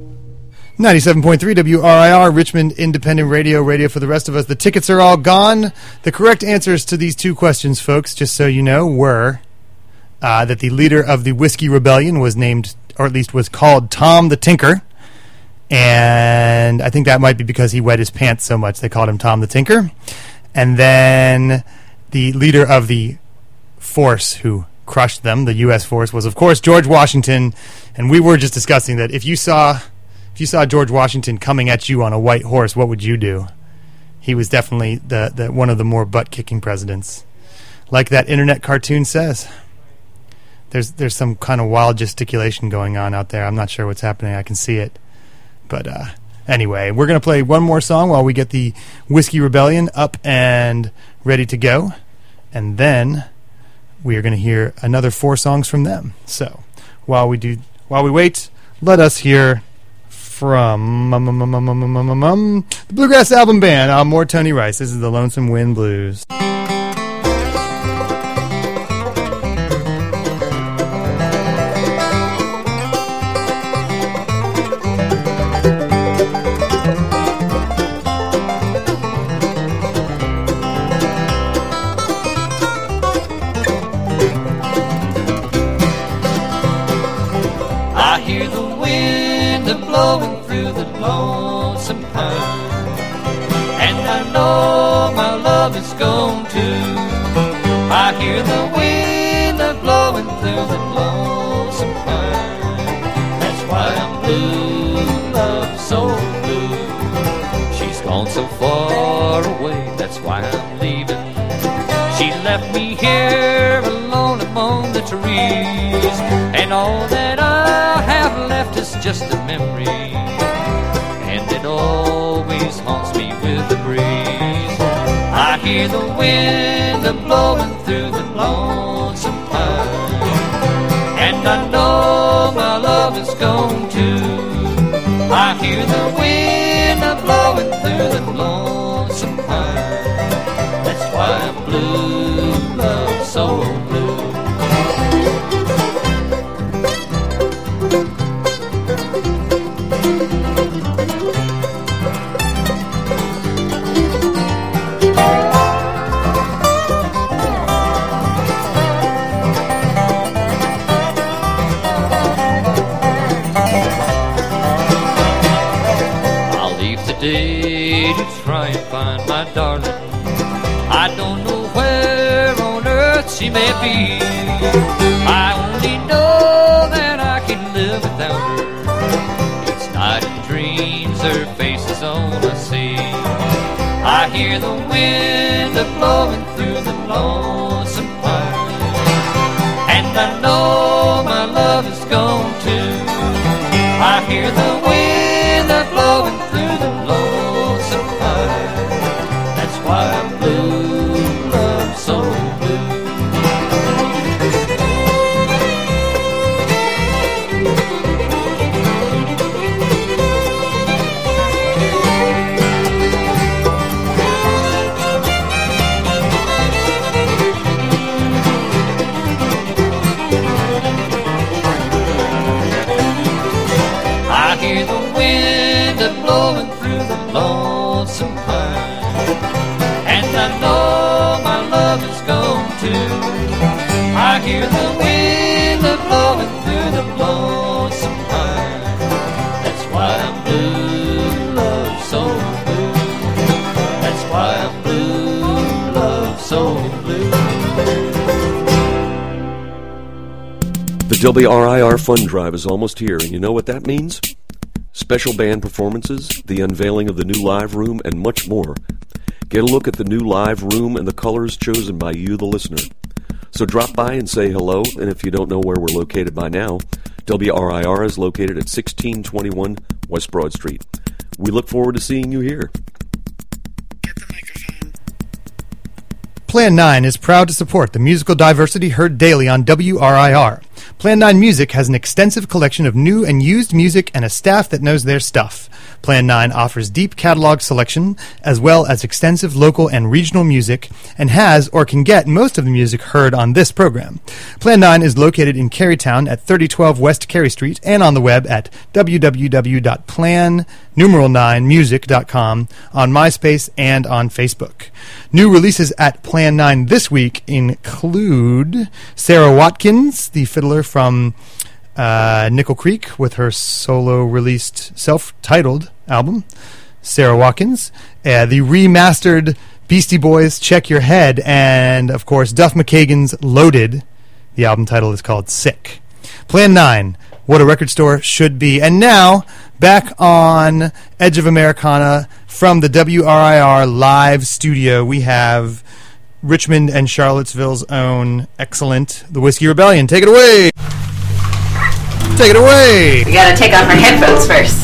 A: 97.3 WRIR, Richmond Independent Radio, radio for the rest of us. The tickets are all gone. The correct answers to these two questions, folks, just so you know, were that the leader of the Whiskey Rebellion was named, or at least was called, Tom the Tinker. And I think that might be because he wet his pants so much they called him Tom the Tinker. And then the leader of the force who crushed them, the U.S. force, was, of course, George Washington. And we were just discussing that if you saw George Washington coming at you on a white horse, what would you do? He was definitely the one of the more butt-kicking presidents. Like that internet cartoon says. There's some kind of wild gesticulation going on out there. I'm not sure what's happening. I can see it. But anyway, we're going to play one more song while we get the Whiskey Rebellion up and ready to go. And then we are going to hear another 4 songs from them. So while we wait, let us hear from the Bluegrass Album Band. More Tony Rice. This is the Lonesome Wind Blues.
C: I hear the wind blowing through the lonesome pine, and I know my love is gone too. I hear the wind blowing through the lonesome pine. That's why I'm blue, love so blue. She's gone so far away, that's why I'm leaving. She left me here alone among the trees, and all that I have left is just a memory. hear the wind a-blowing through the lonesome pine, and I know my love is gone too. I hear the wind a-blowing through the lonesome pine. That's why I'm blue, love, so blue. To try and find my darling, I don't know where on earth she may be. I only know that I can live without her. It's night and dreams, her face is all I see. I hear the wind a-blowing through the lonesome pine, and I know my love is gone too. I hear the wind a-blowing through the lonesome pine. That's why I'm blue, love, so blue. I hear the wind a-blowing through the lonesome pine, and I know my love is gone too. I hear the wind a-blowing through the lonesome pine. That's why I'm blue, love, so blue. That's why I'm blue, love, so blue.
E: The WRIR Fund Drive is almost here, and you know what that means? Special band performances, the unveiling of the new live room, and much more. Get a look at the new live room and the colors chosen by you, the listener. So drop by and say hello, and if you don't know where we're located by now, WRIR is located at 1621 West Broad Street. We look forward to seeing you here.
A: Plan 9 is proud to support the musical diversity heard daily on WRIR. Plan 9 Music has an extensive collection of new and used music and a staff that knows their stuff. Plan 9 offers deep catalog selection as well as extensive local and regional music and has or can get most of the music heard on this program. Plan 9 is located in Carytown at 3012 West Cary Street and on the web at www.plan9music.com, on MySpace and on Facebook. New releases at Plan 9 this week include Sarah Watkins, the fiddler from Nickel Creek, with her solo-released self-titled album, Sarah Watkins, the remastered Beastie Boys' Check Your Head, and, of course, Duff McKagan's Loaded. The album title is called Sick. Plan 9, what a record store should be. And now, back on Edge of Americana from the WRIR live studio, we have Richmond and Charlottesville's own excellent The Whiskey Rebellion. Take it away! Take it away!
O: We gotta take off our headphones first.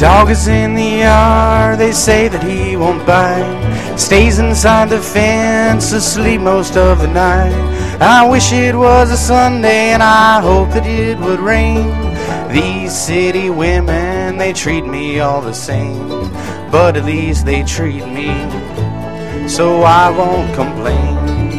F: Dog is in the yard, they say that he won't bite. Stays inside the fence, asleep most of the night. I wish it was a Sunday and I hope that it would rain. These city women, they treat me all the same, but at least they treat me, so I won't complain.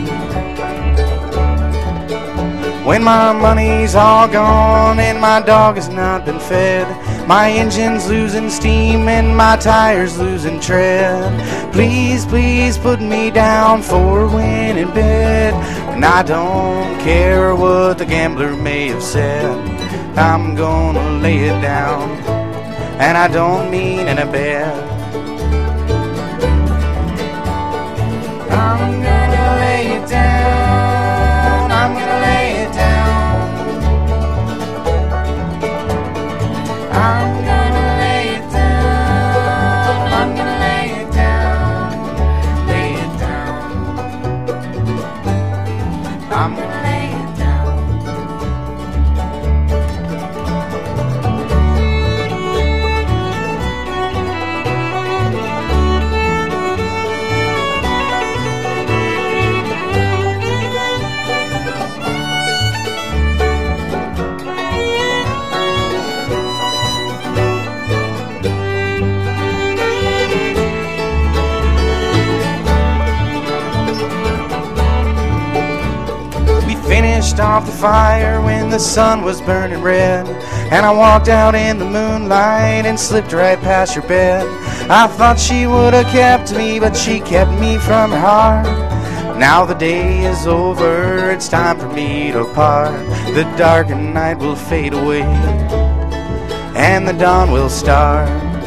F: When my money's all gone and my dog has not been fed, my engine's losing steam and my tires losing tread, please, please put me down for a win in bed. And I don't care what the gambler may have said, I'm gonna lay it down, and I don't mean in a bed. I'm gonna lay it down, I'm gonna lay it down, I'm gonna lay it down, I'm gonna lay it down, lay it down, I'm gonna lay it down. Finished off the fire when the sun was burning red, and I walked out in the moonlight and slipped right past your bed. I thought she would have kept me, but she kept me from her heart. Now the day is over, it's time for me to part. The darkened night will fade away, and the dawn will start.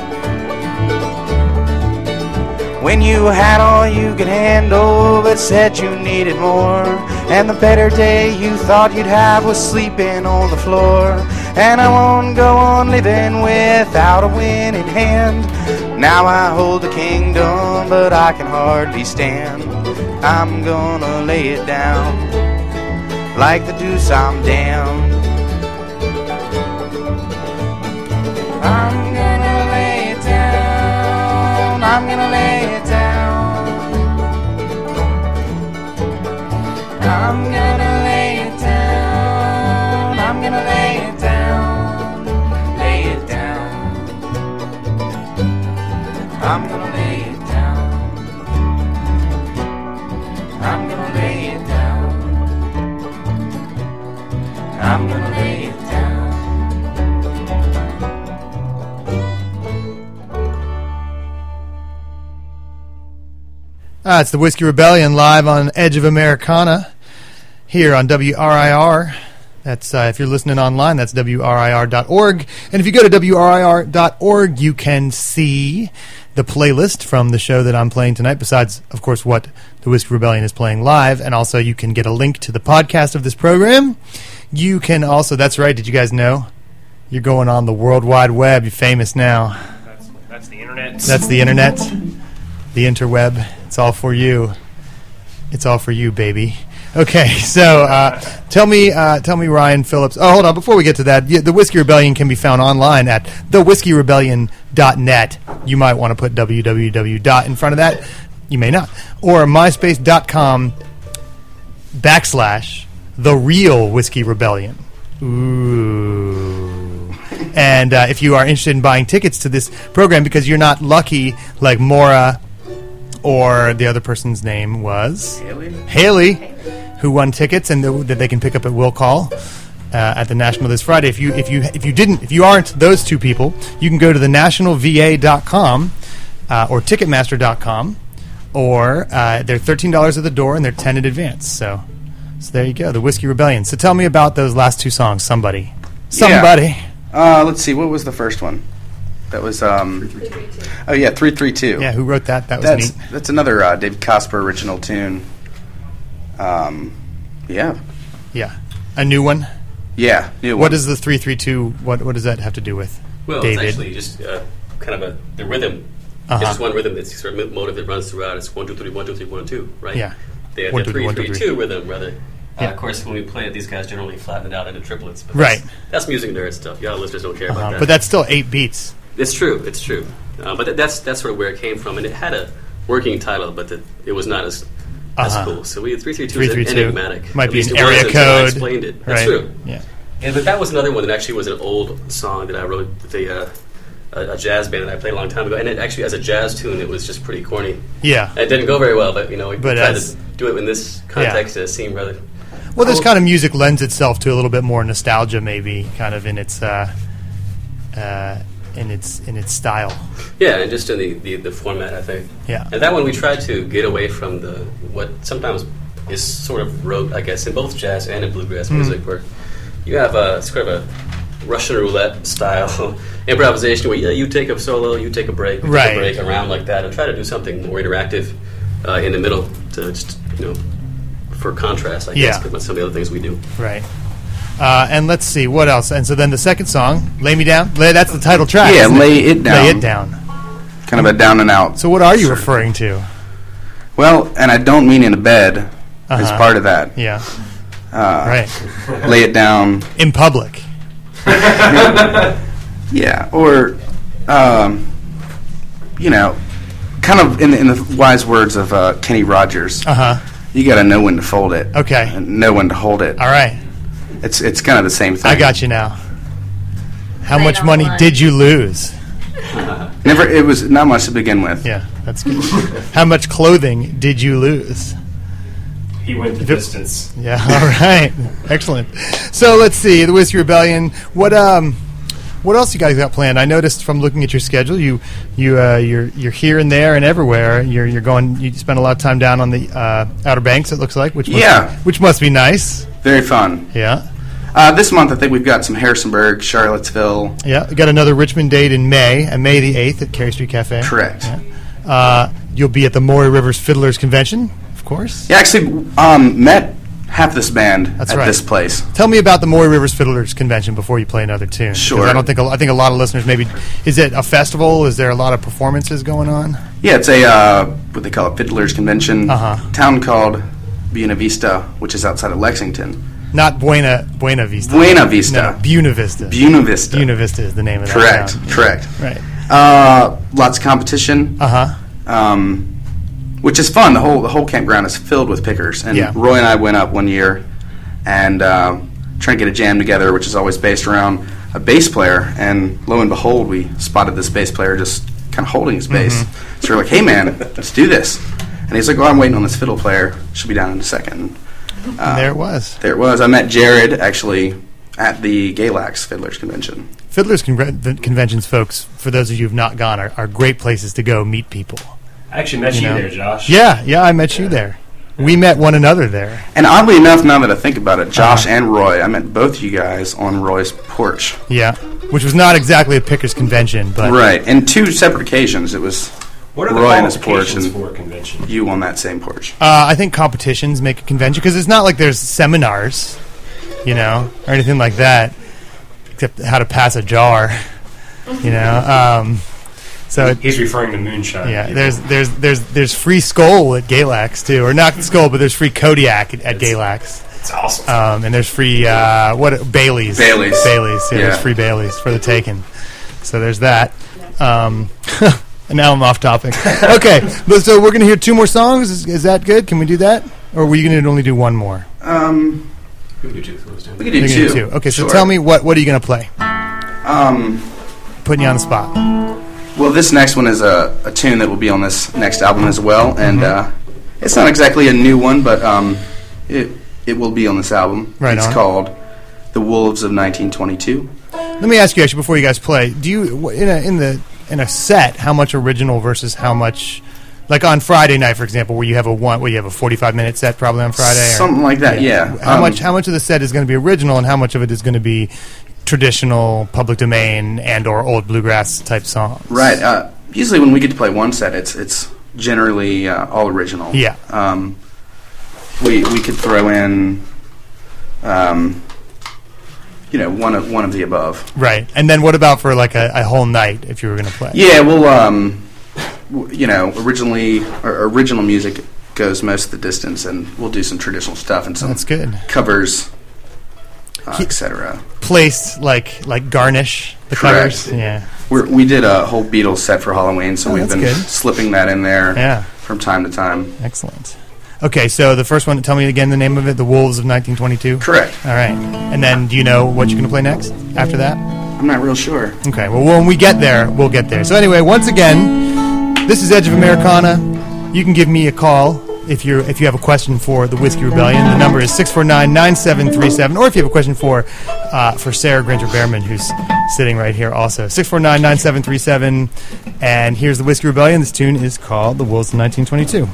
F: When you had all you could handle, but said you needed more, and the better day you thought you'd have was sleeping on the floor. And I won't go on living without a winning hand. Now I hold the kingdom, but I can hardly stand. I'm gonna lay it down, like the deuce I'm damned. I'm gonna lay it down, I'm gonna lay it down, I'm gonna lay it down, I'm gonna lay it down, lay it down, I'm gonna lay it down, I'm gonna lay it down, I'm gonna lay it down.
A: It's the Whiskey Rebellion live on Edge of Americana here on WRIR. That's if you're listening online, that's WRIR.org. And if you go to WRIR.org, you can see the playlist from the show that I'm playing tonight, besides, of course, what the Whiskey Rebellion is playing live. And also you can get a link to the podcast of this program. You can also, that's right, did you guys know? You're going on the World Wide Web. You're famous now.
H: That's the internet.
A: That's the internet. The interweb. It's all for you. It's all for you, baby. Okay, so tell me, Ryan Phillips. Oh, hold on. Before we get to that, the Whiskey Rebellion can be found online at thewhiskeyrebellion.net. You might want to put www. in front of that. You may not. Or myspace.com/The Real Whiskey Rebellion. Ooh. And if you are interested in buying tickets to this program because you're not lucky like Maura or the other person's name was Haley, who won tickets and that they can pick up at Will Call at the National this Friday. If you aren't those two people, you can go to thenationalva.com or Ticketmaster.com, or they're $13 at the door and they're $10 in advance. So there you go, the Whiskey Rebellion. So tell me about those last two songs. Somebody.
K: Yeah. Let's see. What was the first one? That was 332.
A: Yeah, who wrote that? That was neat.
K: That's another David Cosper original tune. Yeah.
A: A new one.
K: Yeah, new one.
A: What does the 332? What does that have to do with?
I: Well,
A: David?
I: It's actually just kind of the rhythm.
A: Uh-huh.
I: It's just one rhythm that's sort of motive that runs throughout. It's 1 2 3 1 2 3 1 2, right?
A: Yeah.
I: They have the 3 3 2 rhythm rather. Of course, when we play it, these guys generally flatten it out into triplets. But
A: right.
I: That's music nerd stuff. Y'all listeners don't care about that.
A: But that's still 8 beats.
I: It's true. It's true. But that's sort of where it came from, and it had a working title, but it was not as cool. So we had 332 is enigmatic.
A: Might
I: At
A: be
I: least
A: an
I: it
A: area
I: was until I
A: code.
I: explained it. That's
A: Right.
I: true.
A: Yeah.
I: But that was another one that actually was an old song that I wrote with a jazz band that I played a long time ago. And it actually, as a jazz tune, it was just pretty corny.
A: Yeah.
I: It didn't go very well, but we tried
A: as-
I: to do it in this context. It seemed rather.
A: Well, this kind of music lends itself to a little bit more nostalgia, maybe, kind of in its style.
I: Yeah, and just in the format, I think.
A: Yeah.
I: And that one we tried to get away from what sometimes is sort of rote, I guess, in both jazz and in bluegrass music, where you have sort of a Russian roulette style improvisation where you take a solo, you take a break, you take a break around like that, and try to do something more interactive in the middle to just, for contrast, I guess, with some of the other things we do.
A: Right. And let's see, what else? And so then the second song, Lay Me Down, that's the title track.
K: Yeah,
A: isn't
K: Lay It Down.
A: Lay It Down.
K: Kind of a down and out.
A: So what are you referring to?
K: Well, and I don't mean in a bed as part of that.
A: Yeah. Right.
K: Lay it down.
A: In public.
K: Yeah, or, kind of in the wise words of Kenny Rogers, you got to know when to fold it.
A: Okay.
K: And know when to hold it.
A: All right.
K: It's kind of the same thing.
A: I got you now. How much money did you lose?
K: Never. It was not much to begin with.
A: Yeah, that's good. How much clothing did you lose?
H: He went the distance.
A: Yeah. All right. Excellent. So let's see. The Whiskey Rebellion. What else you guys got planned? I noticed from looking at your schedule, you're here and there and everywhere. You're going. You spend a lot of time down on the Outer Banks. It looks like, which must be nice.
K: Very fun.
A: Yeah.
K: This month, I think we've got some Harrisonburg, Charlottesville.
A: Yeah, we got another Richmond date in May, May the 8th at Cary Street Cafe.
K: Correct.
A: Yeah. You'll be at the Maury Rivers Fiddlers Convention, of course.
K: Yeah, actually met half this band at this place.
A: Tell me about the Maury Rivers Fiddlers Convention before you play another tune.
K: Sure.
A: I think a lot of listeners maybe. Is it a festival? Is there a lot of performances going on?
K: Yeah, it's a what they call a Fiddlers Convention. Town called Buena Vista, which is outside of Lexington.
A: Not Buena Vista.
K: Buena Vista.
A: No, Buena Vista.
K: Buena Vista.
A: Buena Vista is the name of that town.
K: Correct.
A: Right.
K: Lots of competition. Which is fun. The whole campground is filled with pickers. And Roy and I went up one year and trying to get a jam together, which is always based around a bass player. And lo and behold, we spotted this bass player just kind of holding his bass. So we're like, hey man, let's do this. And he's like, I'm waiting on this fiddle player. She'll be down in a second.
A: And there it was.
K: There it was. I met Jared, actually, at the Galax Fiddlers Convention.
A: Fiddlers Conventions, folks, for those of you who have not gone, are great places to go meet people.
H: I actually met you there, Josh.
A: Yeah, I met you there. We met one another there.
K: And oddly enough, now that I think about it, Josh and Roy, I met both you guys on Roy's porch.
A: Yeah, which was not exactly a pickers convention, but...
K: Right, and two separate occasions. It was...
H: What are the
K: Roy on his porch and
H: for a convention?
K: You on that same porch.
A: I think competitions make a convention because it's not like there's seminars, or anything like that, except how to pass a jar, So
H: he's referring to moonshine.
A: Yeah, there's free Skoll at Galax too, or not Skoll, but there's free Kodiak at Galax.
H: It's awesome.
A: And there's free Baileys.
K: Baileys.
A: Yeah, there's free Baileys for the taking. So there's that. And now I'm off topic. Okay, so we're going to hear two more songs. Is that good? Can we do that? Or were you going to only do one more?
I: We can do two.
K: We can do two.
A: Okay, so tell me, what are you going to play? Putting you on the spot.
K: Well, this next one is a tune that will be on this next album as well. And it's not exactly a new one, but it will be on this album.
A: Right
K: it's
A: on.
K: Called The Wolves of 1922.
A: Let me ask you, actually, before you guys play, do you, in a set, how much original versus how much, like on Friday night, for example, where you have a 45-minute set probably on Friday,
K: something like that. Yeah.
A: How much of the set is going to be original, and how much of it is going to be traditional, public domain, and or old bluegrass type songs?
K: Right. Usually, when we get to play one set, it's generally all original.
A: Yeah.
K: We could throw in. One of the above.
A: Right. And then what about for like a whole night if you were going to play?
K: Yeah, well, original music goes most of the distance, and we'll do some traditional stuff and some
A: That's good.
K: Covers, etc.
A: Placed like garnish the
K: Correct.
A: covers. Yeah.
K: We did a whole Beatles set for Halloween, so we've been
A: good.
K: slipping that in there
A: Yeah.
K: from time to time.
A: Excellent. Okay, so the first one, tell me again the name of it, The Wolves of 1922?
K: Correct.
A: All right. And then do you know what you're going to play next after that?
K: I'm not real sure.
A: Okay, well, when we get there, we'll get there. So anyway, once again, this is Edge of Americana. You can give me a call if you have a question for the Whiskey Rebellion. The number is 649-9737. Or if you have a question for Sarah Granger-Behrman, who's sitting right here also. 649-9737. And here's the Whiskey Rebellion. This tune is called The Wolves of 1922.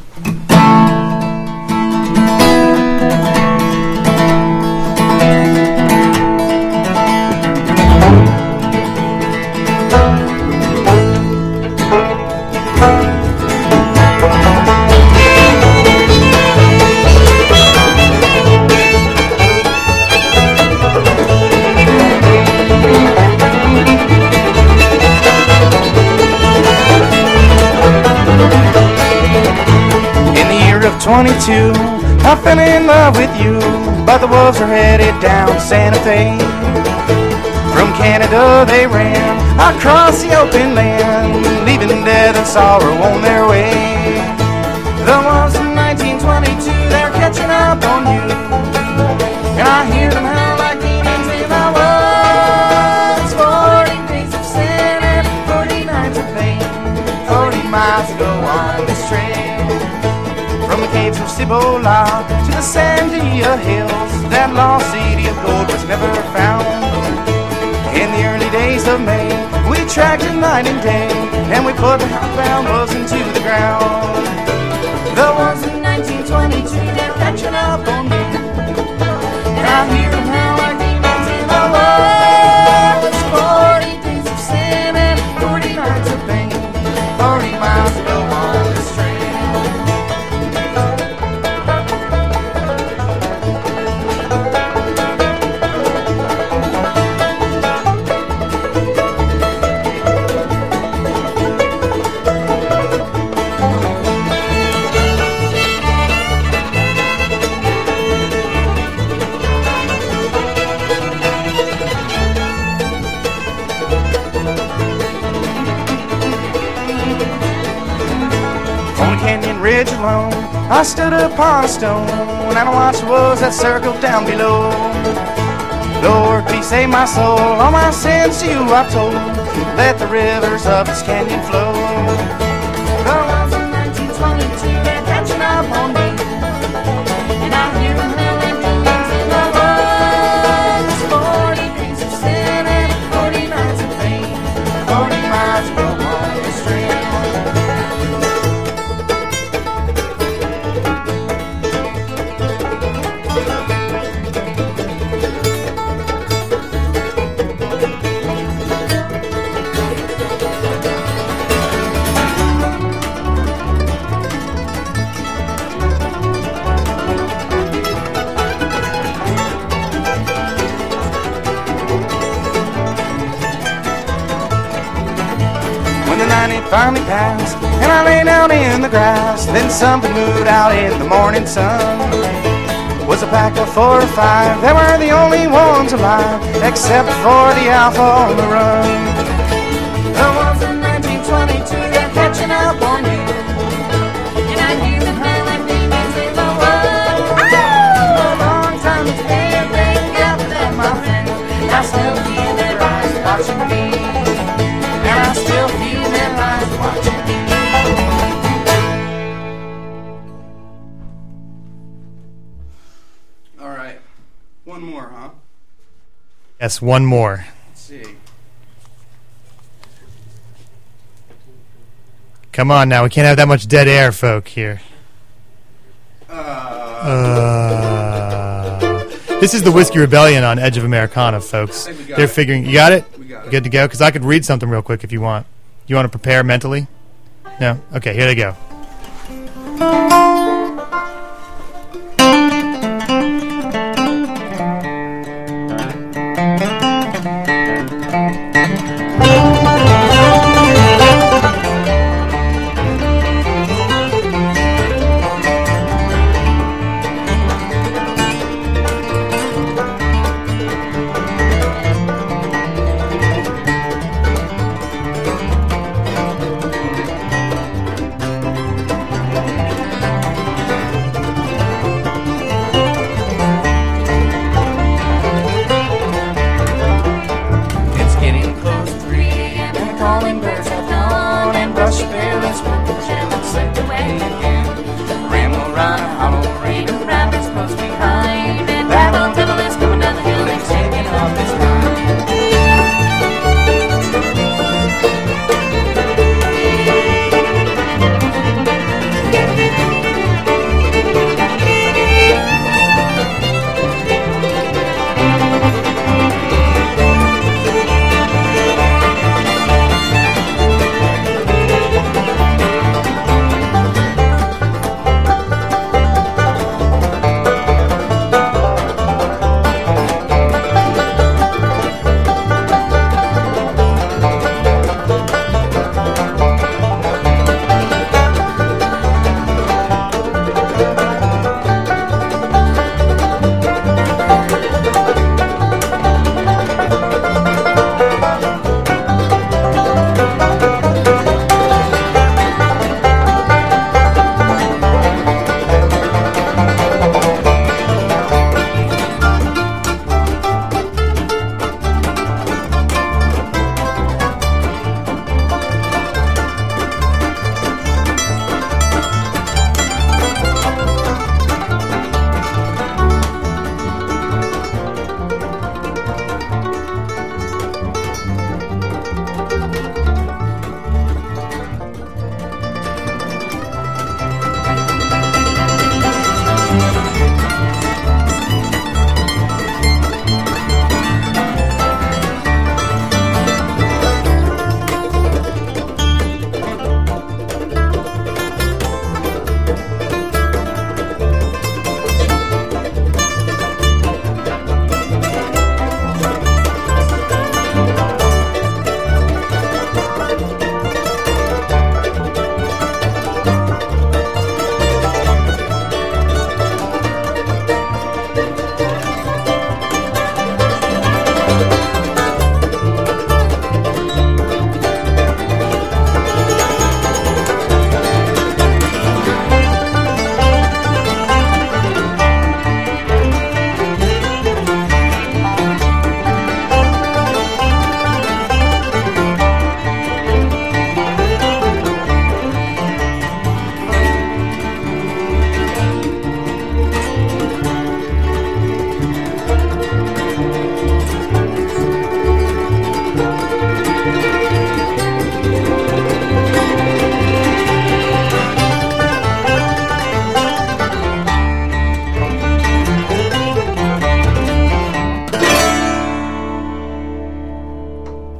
F: In the year of 22, I fell in love with you, but the wolves are headed down to Santa Fe. From Canada they ran across the open land, leaving death and sorrow on their way. The wolves in 1922, they're catching up on you, and I hear them howl like demons in the woods. 40 days of sin and 40 nights of pain, 40 miles to go on this train. From the caves of Cibola to the Sandia Hills, that lost city of gold was never found. In the early days of May, we tracked it night and day, and we put the housebound wolves into the ground. The ones in 1922, they're catching up on me, and I hear them howl like demons in the woods. 40 days of sin and 40 nights of pain, 40 miles to go on this train. Ridge alone, I stood upon a stone and I watched the wolves that circled down below. Lord, please save my soul, all my sins to you I've told. Let the rivers of this canyon flow. The ones in 1922, they're catching up on me, and I hear them howling demons in the woods. 40 days of sin and 40 nights of pain, 40 miles to go on the stream. Finally passed, and I lay down in the grass. Then something moved out in the morning sun. Was a pack of 4 or 5. They were the only ones alive, except for the alpha on the run. The ones in 1922, they're catching up on you, and I hear them howl like demons in the woods. A long time it's been laying out for them, my friend. I still feel their eyes watching me, and I still feel their eyes watching me.
K: All right. One more, huh?
A: Yes, one more.
K: Let's see.
A: Come on now, we can't have that much dead air, folk, here. This is the Whiskey Rebellion on Edge of Americana, folks. They're figuring... You got it?
K: We got it.
A: Good to go? Because I could read something real quick if you want. You want to prepare mentally? No? Okay, here they go.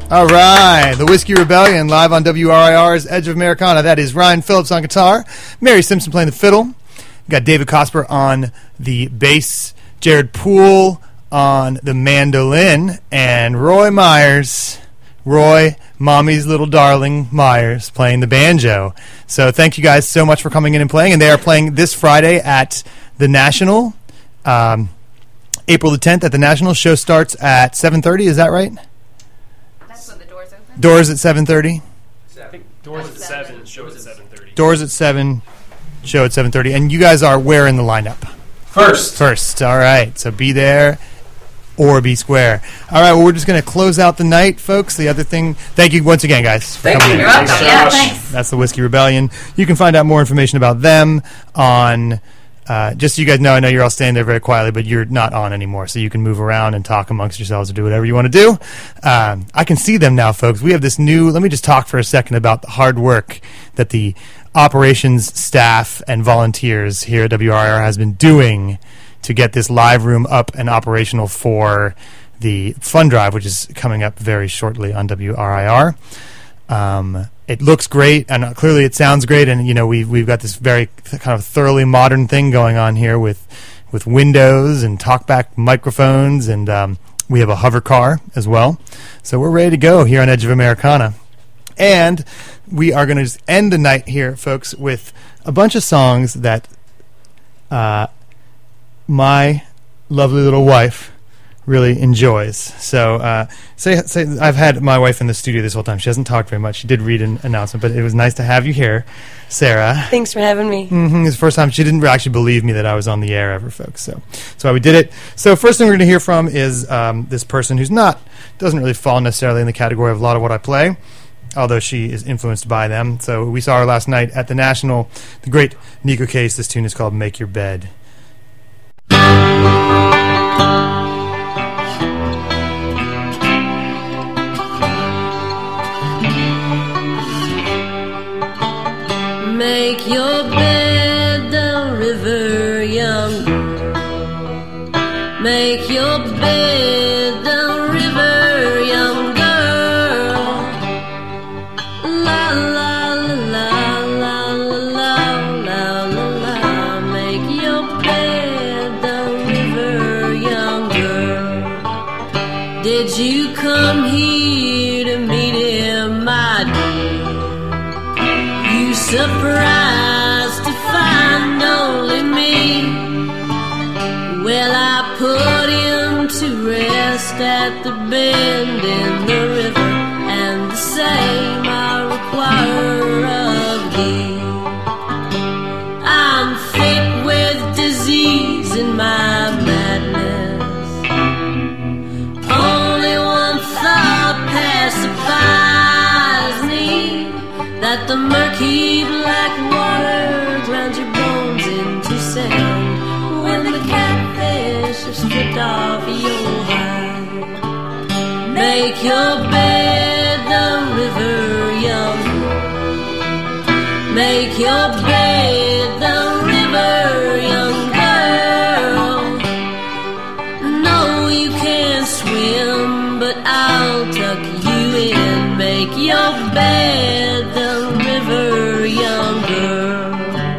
A: All right, the Whiskey Rebellion live on WRIR's Edge of Americana. That is Ryan Phillips on guitar, Mary Simpson playing the fiddle. We got David Cosper on the bass, Jared Poole on the mandolin, and Roy Myers, Mommy's little darling Myers, playing the banjo. So thank you guys so much for coming in and playing. And they are playing this Friday at the National, April the 10th at the National. Show starts at 7:30. Is that right?
J: That's when the doors open.
A: Doors at 7:30.
H: I think doors at 7, show at 7:30.
A: Doors at 7, show at 7:30. And you guys are where in the lineup? First. All right. So be there or be square. All right. Well, we're just going to close out the night, folks. The other thing, thank you once again, guys. For coming in.
J: You're welcome. Yeah, thanks.
A: That's the Whiskey Rebellion. You can find out more information about them on, just so you guys know, I know you're all staying there very quietly, but you're not on anymore, so you can move around and talk amongst yourselves or do whatever you want to do. I can see them now, folks. We have this new, let me just talk for a second about the hard work that the operations staff and volunteers here at WRIR has been doing to get this live room up and operational for the fund drive, which is coming up very shortly on WRIR. It looks great, and clearly it sounds great, and we've got this very kind of thoroughly modern thing going on here with windows and talkback microphones, and we have a hover car as well. So we're ready to go here on Edge of Americana. And we are going to just end the night here, folks, with a bunch of songs that my lovely little wife really enjoys. So say I've had my wife in the studio this whole time. She hasn't talked very much. She did read an announcement, but it was nice to have you here, Sarah.
N: Thanks for having me.
A: It's the first time she didn't actually believe me that I was on the air ever, folks. So that's why we did it. So first thing we're going to hear from is this person who's doesn't really fall necessarily in the category of a lot of what I play, although she is influenced by them. So we saw her last night at the National, the great Nico Case. This tune is called Make Your Bed.
S: Make your bed the river, young girl. Make your bed the river, young girl. La la la la la la la la. Make your bed the river, young girl. Did you come here to meet him, my dear? Surprised to find only me. Well, I put him to rest at the bend in the river, and the same I require of thee. I'm thick with disease in my madness. Only one thought pacifies me, that the murky black water drowns your bones into sand when the catfish have stripped off your hide. Make your bed the river, young girl. Make your bed the river, young girl. No, you can't swim, but I'll tuck you in. Make your bed the river, young girl.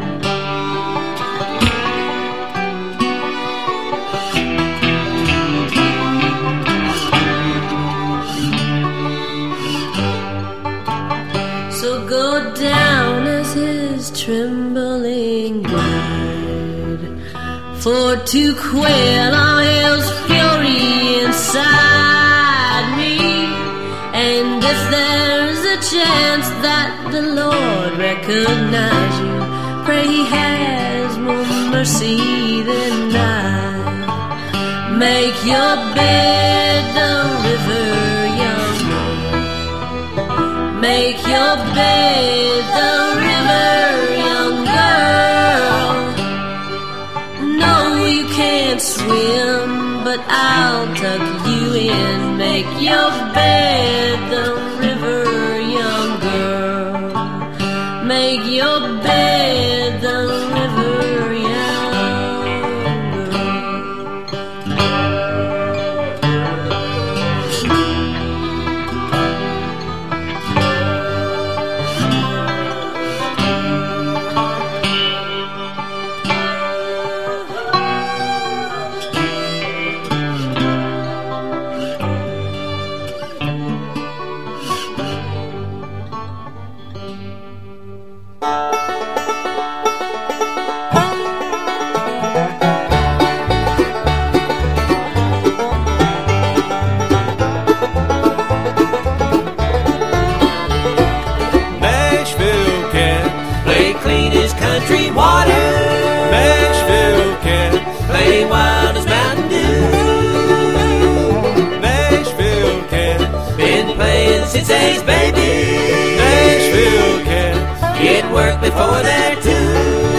S: So go down as his trembling glide, for to quell all hell's fury inside me. And if there's a chance that the Lord recognize you, pray he has more mercy than I. Make your bed the river, young girl. Make your bed the river, young girl. No, you can't swim, but I'll tuck you in. Make your bed the river, young girl. Make your bed the river, young girl.
B: since age, baby.
C: Nashville Cats.
B: It worked before that too.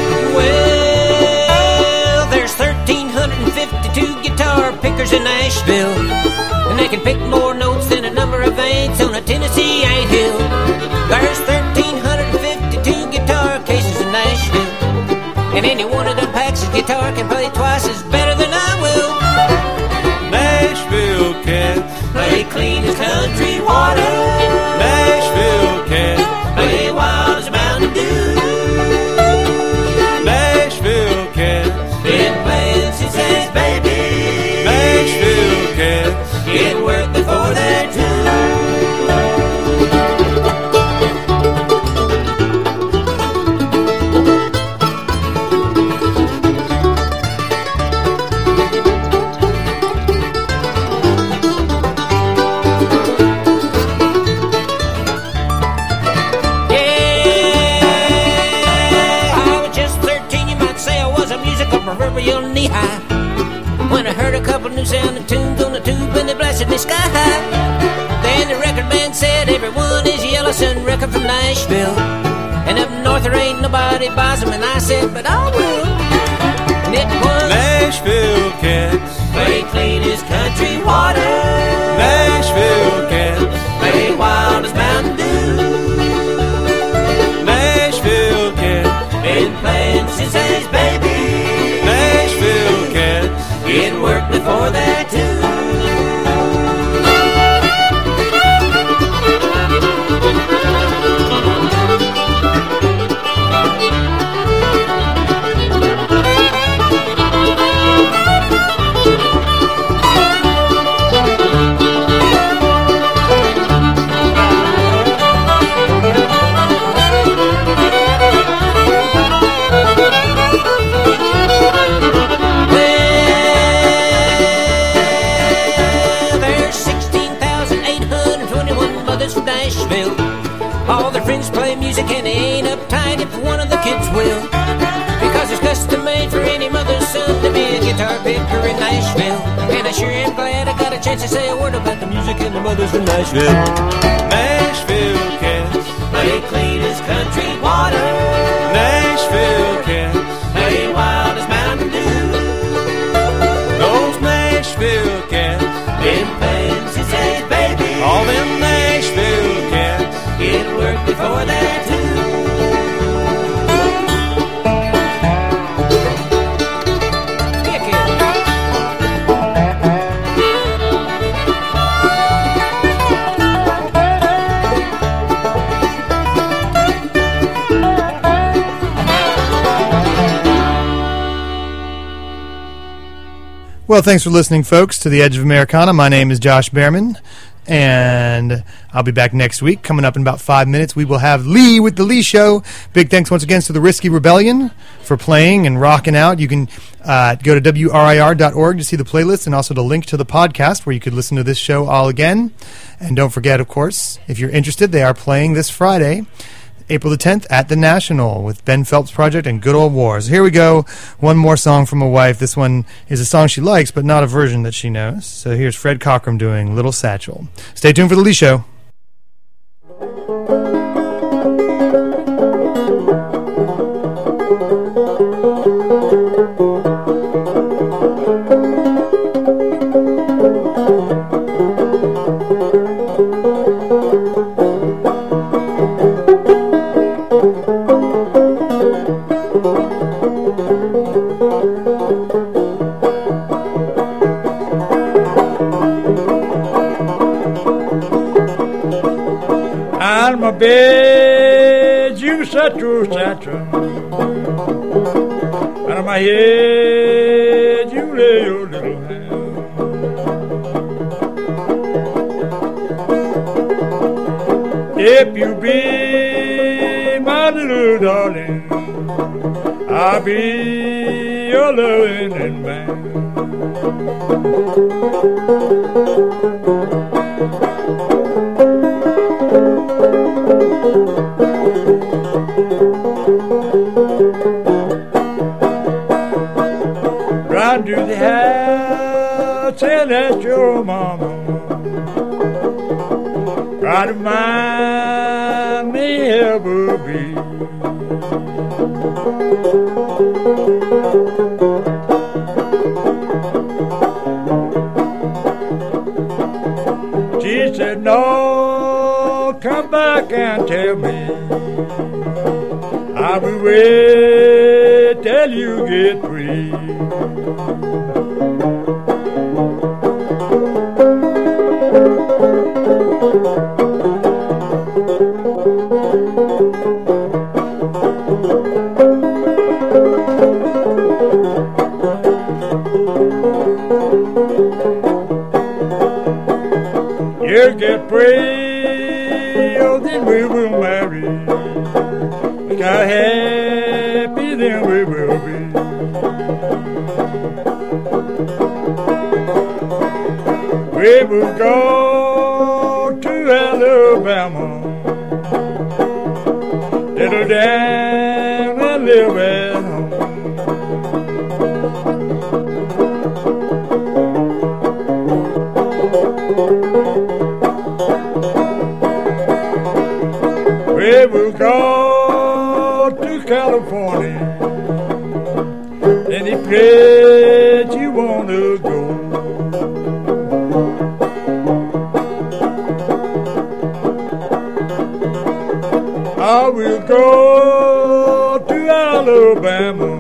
T: Well, there's 1,352 guitar pickers in Nashville, and they can pick more notes than a number of ain'ts on a Tennessee anthill. There's 1,352 guitar cases in Nashville, and any one of them packs of guitar can play twice as better than I will.
C: Nashville Cats.
B: Play clean as country water.
C: Nashville Cats.
B: Play wild as a Mountain Dew.
C: Nashville Cats.
B: Been playing since age, baby.
C: Nashville Cats.
B: It worked before that too.
T: Proverbial knee-high when I heard a couple new sounding tunes on the tube and they blasted me sky-high. Then the record man said everyone is a Yellowstone record from Nashville, and up north there ain't nobody buys them, and I said, but I will. And it was
C: Nashville Cats.
B: Play clean as country water.
C: Nashville Cats.
B: Play wild as Mountain Dew.
C: Nashville Cats.
B: Been playing since age, baby.
C: Nashville Cats.
B: It worked before that too.
T: All their friends play music and they ain't uptight if one of the kids will, because it's custom made for any mother's son to be a guitar picker in Nashville. And I sure am glad I got a chance to say a word about the music and the mothers from Nashville.
C: Nashville Cats.
B: Play clean as country water.
C: Nashville Cats.
B: Play wild as Mountain Dew.
C: Those Nashville Cats.
B: Been playing since age, baby.
C: All them Nashville Cats.
B: It worked before that too.
A: Well, thanks for listening, folks, to The Edge of Americana. My name is Josh Behrman, and I'll be back next week. Coming up in about 5 minutes, we will have Lee with The Lee Show. Big thanks once again to the Risky Rebellion for playing and rocking out. You can go to WRIR.org to see the playlist and also the link to the podcast where you could listen to this show all again. And don't forget, of course, if you're interested, they are playing this Friday, April the 10th, at the National with Ben Phelps Project and Good Old Wars. Here we go. One more song from a wife. This one is a song she likes, but not a version that she knows. So here's Fred Cockram doing Little Satchel. Stay tuned for The Lee Show.
U: Out of my bed, you satchel, satchel. Out of my head, you lay your little hand. If you be my little darling, I'll be your loving man. Run to the house and at your mama. Out of mind may ever be. She said, no, come back and tell me. I will wait till you get free. You get free, oh, then we will marry. Look how happy then we will be. We will go to Alabama, settle down and live at home. We will go to California, any place you want to go. I will go to Alabama,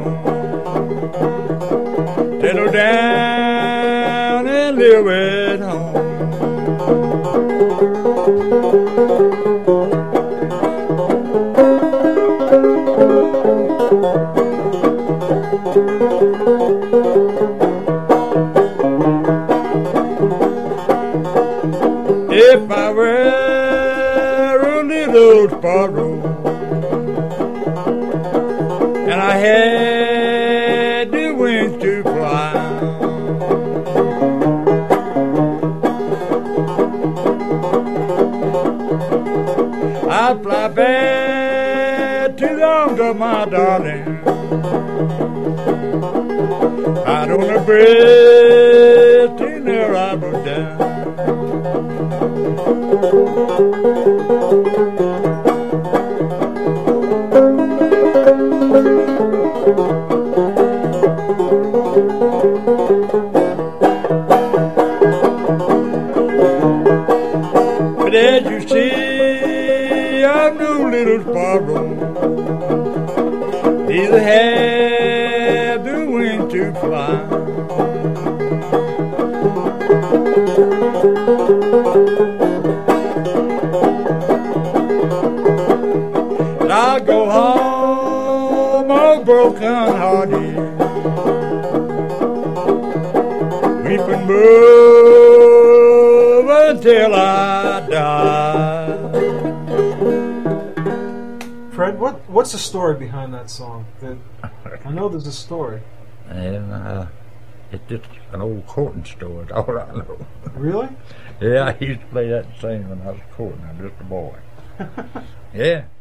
U: settle down and live at home. If I were a little sparrow and I had the wings to fly, I'd fly back to the arms of my darling. Out on the breast in there I broke down. But as you see, I'm no little sparrow, neither have the wings to fly. And I'll go home all broken hearted, weep and move until I die.
D: Fred, what's the story behind that song? I know there's a story.
V: And it's just an old courting story, that's all I know.
D: Really?
V: Yeah, I used to play that and sing when I was courting. I was just a boy. Yeah.